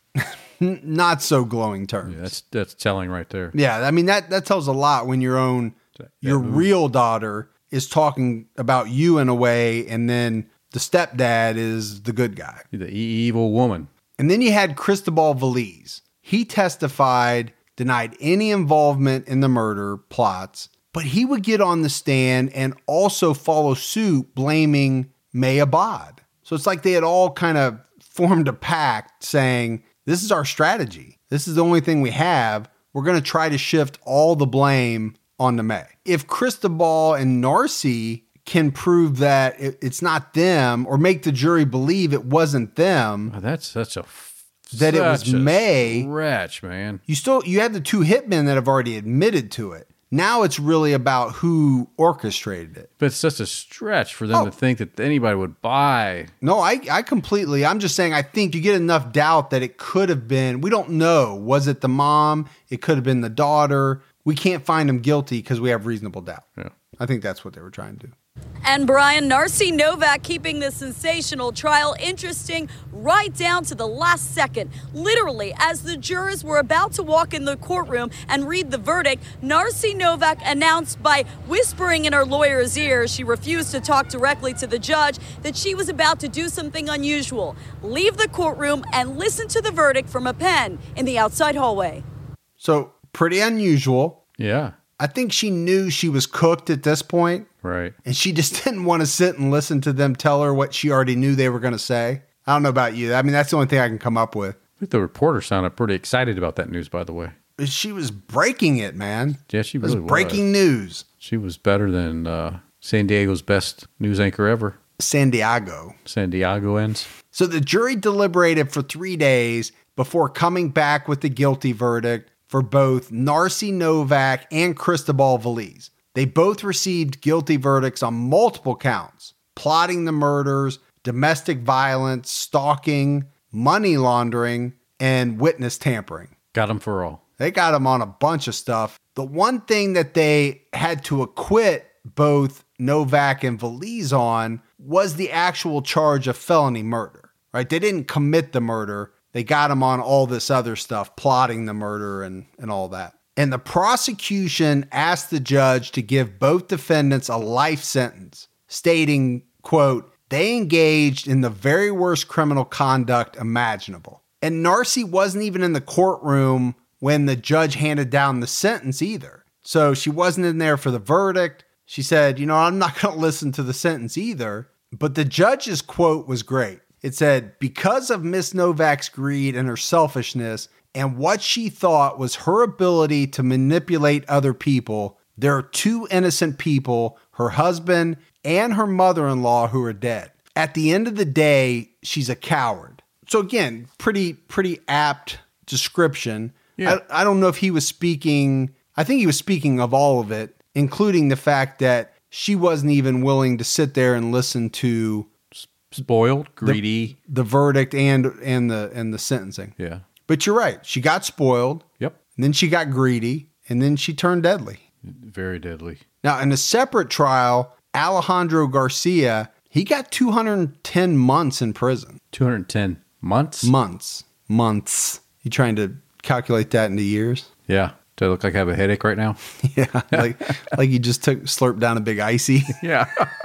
not so glowing terms. Yeah, that's that's telling right there. Yeah, I mean, that, that tells a lot when your own, your real daughter is talking about you in a way, and then the stepdad is the good guy. The evil woman. And then you had Cristobal Veliz. He testified, denied any involvement in the murder plots, but he would get on the stand and also follow suit blaming May Abad. So it's like they had all kind of formed a pact saying, this is our strategy. This is the only thing we have. We're going to try to shift all the blame onto May. If Cristobal and Narcy can prove that it, it's not them, or make the jury believe it wasn't them, oh, that's such a that it was May. Stretch, man. You still you have the two hitmen that have already admitted to it. Now it's really about who orchestrated it. But it's such a stretch for them Oh. to think that anybody would buy. No, I, I completely, I'm just saying, I think you get enough doubt that it could have been, we don't know. Was it the mom? It could have been the daughter. We can't find him guilty because we have reasonable doubt. Yeah. I think that's what they were trying to do. And Brian, Narcy Novak keeping this sensational trial interesting right down to the last second. Literally, as the jurors were about to walk in the courtroom and read the verdict, Narcy Novak announced by whispering in her lawyer's ear, she refused to talk directly to the judge, that she was about to do something unusual. Leave the courtroom and listen to the verdict from a pen in the outside hallway. So pretty unusual. Yeah. I think she knew she was cooked at this point. Right. And she just didn't want to sit and listen to them tell her what she already knew they were going to say. I don't know about you. I mean, that's the only thing I can come up with. I think the reporter sounded pretty excited about that news, by the way. She was breaking it, man. Yeah, she It was really was. breaking news. She was better than uh, San Diego's best news anchor ever. San Diego. San Diegoans. So the jury deliberated for three days before coming back with the guilty verdict for both Narcy Novak and Cristobal Veliz. They both received guilty verdicts on multiple counts: plotting the murders, domestic violence, stalking, money laundering, and witness tampering. Got them for all. They got them on a bunch of stuff. The one thing that they had to acquit both Novak and Veliz on was the actual charge of felony murder, right? They didn't commit the murder. They got him on all this other stuff, plotting the murder and, and all that. And the prosecution asked the judge to give both defendants a life sentence, stating, quote, they engaged in the very worst criminal conduct imaginable. And Narcy wasn't even in the courtroom when the judge handed down the sentence either. So she wasn't in there for the verdict. She said, you know, I'm not going to listen to the sentence either. But the judge's quote was great. It said, because of Miss Novak's greed and her selfishness and what she thought was her ability to manipulate other people, there are two innocent people, her husband and her mother-in-law, who are dead. At the end of the day, she's a coward. So again, pretty, pretty apt description. Yeah. I, I don't know if he was speaking, I think he was speaking of all of it, including the fact that she wasn't even willing to sit there and listen to Spoiled, greedy. the verdict and and the and the sentencing. Yeah. But you're right. She got spoiled. Yep. And then she got greedy. And then she turned deadly. Very deadly. Now, in a separate trial, Alejandro Garcia, he got two hundred ten months in prison. two hundred ten months? Months. Months. You trying to calculate that into years? Yeah. Do I look like I have a headache right now? Yeah. Like like you just took slurped down a big icy. Yeah.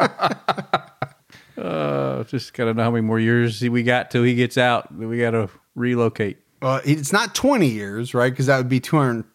uh, just got to know how many more years we got till he gets out. Then we got to relocate. Well, it's not twenty years, right? Because that would be two hundred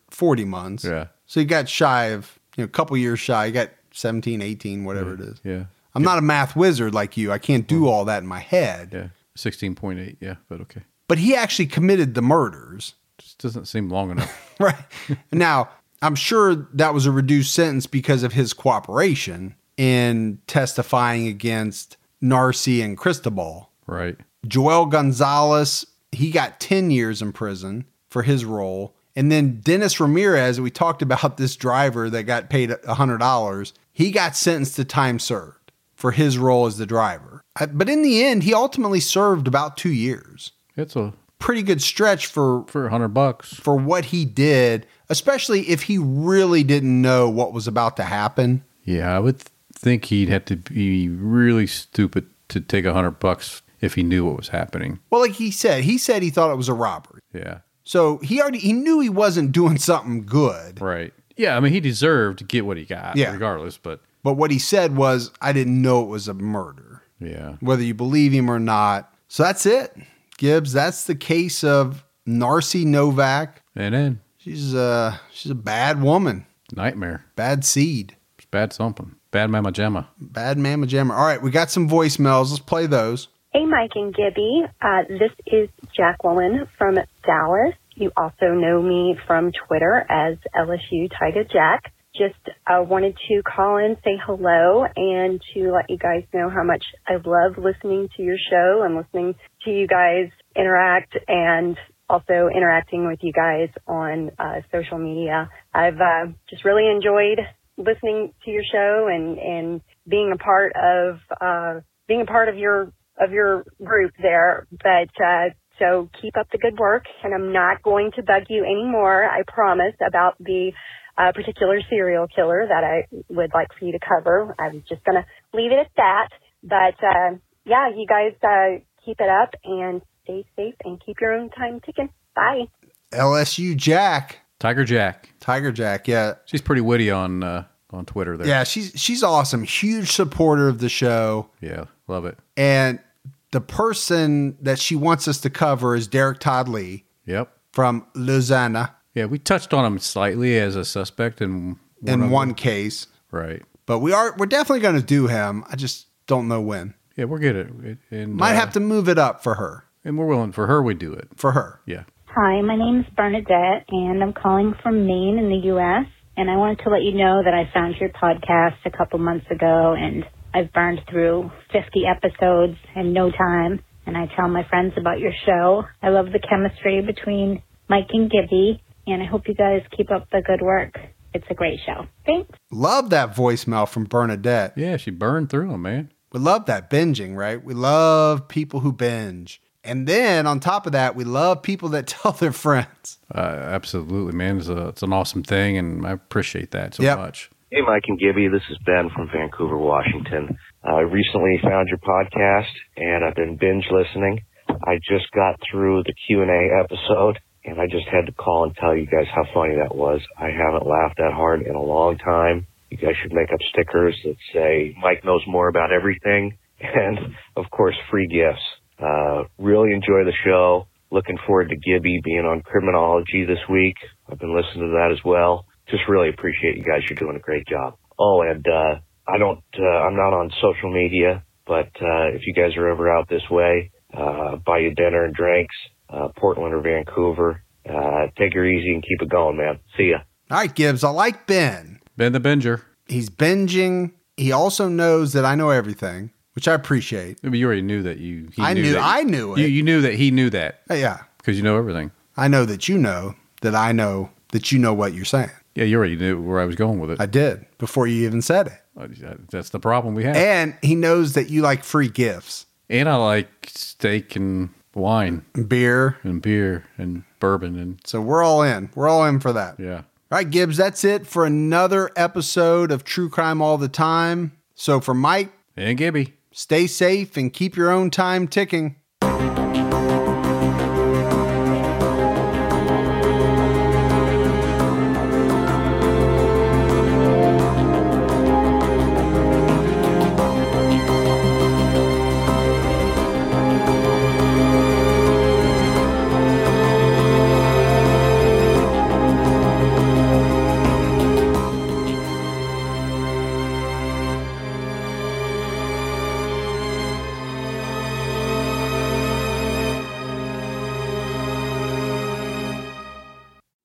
forty months. Yeah. So he got shy of, you know, a couple years shy. He got seventeen, eighteen, whatever yeah. it is. Yeah. I'm not a math wizard like you. I can't do all that in my head. Yeah. sixteen point eight. Yeah, but okay. But he actually committed the murders. Just doesn't seem long enough. Right. Now, I'm sure that was a reduced sentence because of his cooperation in testifying against Narcy and Cristobal. Right. Joel Gonzalez, he got ten years in prison for his role. And then Dennis Ramirez, we talked about this driver that got paid one hundred dollars. He got sentenced to time served for his role as the driver. But in the end, he ultimately served about two years. It's a pretty good stretch for for a hundred bucks for what he did, especially if he really didn't know what was about to happen. Yeah, I would th- think he'd have to be really stupid to take a hundred bucks if he knew what was happening. Well, like he said, he said he thought it was a robbery. Yeah. So he already he knew he wasn't doing something good. Right. Yeah, I mean, he deserved to get what he got, yeah. regardless. But but what he said was, I didn't know it was a murder. Yeah. Whether you believe him or not. So that's it, Gibbs. That's the case of Narcy Novak. And then she's a she's a bad woman. Nightmare. Bad seed. It's bad something. Bad mama jamma. Bad mama jamma. All right, we got some voicemails. Let's play those. Hey, Mike and Gibby. Uh, this is Jacqueline from Dallas. You also know me from Twitter as L S U Tyga Jack. Just uh, wanted to call in, say hello, and to let you guys know how much I love listening to your show and listening to you guys interact and also interacting with you guys on uh, social media. I've uh, just really enjoyed listening to your show and, and being a part of uh, being a part of your of your group there. But uh, so keep up the good work, and I'm not going to bug you anymore, I promise, about the uh, particular serial killer that I would like for you to cover. I was just going to leave it at that. But uh, yeah, you guys uh, keep it up and stay safe and keep your own time ticking. Bye. L S U Jack. Tiger Jack. Tiger Jack, yeah. She's pretty witty on uh, on Twitter there. Yeah, she's she's awesome. Huge supporter of the show. Yeah, love it. And the person that she wants us to cover is Derek Todd Lee. Yep. From Lausanne. Yeah, we touched on him slightly as a suspect in one, in one them. case. Right. But we are we're definitely going to do him. I just don't know when. Yeah, we're good at it. And, Might uh, have to move it up for her. And we're willing. For her, we do it. For her. Yeah. Hi, my name's Bernadette, and I'm calling from Maine in the U S, and I wanted to let you know that I found your podcast a couple months ago, and I've burned through fifty episodes in no time, and I tell my friends about your show. I love the chemistry between Mike and Gibby, and I hope you guys keep up the good work. It's a great show. Thanks. Love that voicemail from Bernadette. Yeah, she burned through them, man. We love that binging, right? We love people who binge. And then on top of that, we love people that tell their friends. Uh, absolutely, man. It's, a, it's an awesome thing, and I appreciate that so yep. much. Hey, Mike and Gibby. This is Ben from Vancouver, Washington. I recently found your podcast, and I've been binge listening. I just got through the Q and A episode, and I just had to call and tell you guys how funny that was. I haven't laughed that hard in a long time. You guys should make up stickers that say, Mike knows more about everything, and, of course, free gifts. Uh, really enjoy the show. Looking forward to Gibby being on Criminology this week. I've been listening to that as well. Just really appreciate you guys. You're doing a great job. Oh, and uh, I don't, uh, I'm not on social media, but uh, if you guys are ever out this way, uh, buy you dinner and drinks, uh, Portland or Vancouver, uh, take her easy and keep it going, man. See ya. All right, Gibbs. I like Ben. Ben the Binger. He's binging. He also knows that I know everything, which I appreciate. But you already knew that you. He I knew. knew. That I you, knew it. You, you knew that he knew that. Uh, yeah. Because you know everything. I know that you know that I know that you know what you're saying. Yeah, you already knew where I was going with it. I did before you even said it. That's the problem we have. And he knows that you like free gifts. And I like steak and wine. And beer. And beer and bourbon. And so we're all in. We're all in for that. Yeah. All right, Gibbs, that's it for another episode of True Crime All the Time. So for Mike and Gibby, stay safe and keep your own time ticking.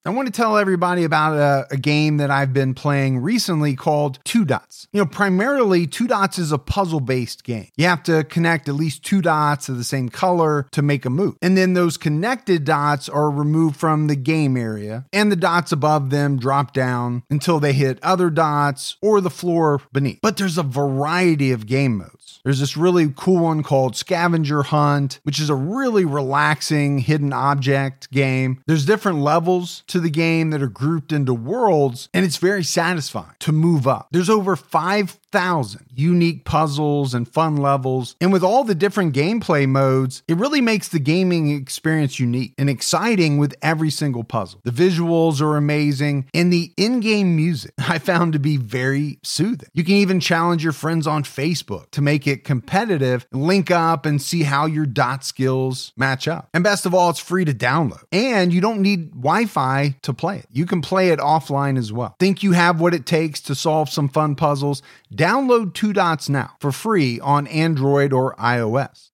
I want to tell everybody about a, a game that I've been playing recently called Two Dots. You know, primarily Two Dots is a puzzle-based game. You have to connect at least two dots of the same color to make a move. And then those connected dots are removed from the game area, and the dots above them drop down until they hit other dots or the floor beneath. But there's a variety of game modes. There's this really cool one called Scavenger Hunt, which is a really relaxing hidden object game. There's different levels to the game that are grouped into worlds, and it's very satisfying to move up. There's over five thousand unique puzzles and fun levels, and with all the different gameplay modes, it really makes the gaming experience unique and exciting with every single puzzle. The visuals are amazing, and the in-game music I found to be very soothing. You can even challenge your friends on Facebook to make it competitive, link up and see how your dot skills match up. And best of all, it's free to download, and you don't need Wi-Fi to play it. You can play it offline as well. Think you have what it takes to solve some fun puzzles? Download Two Dots now for free on Android or iOS.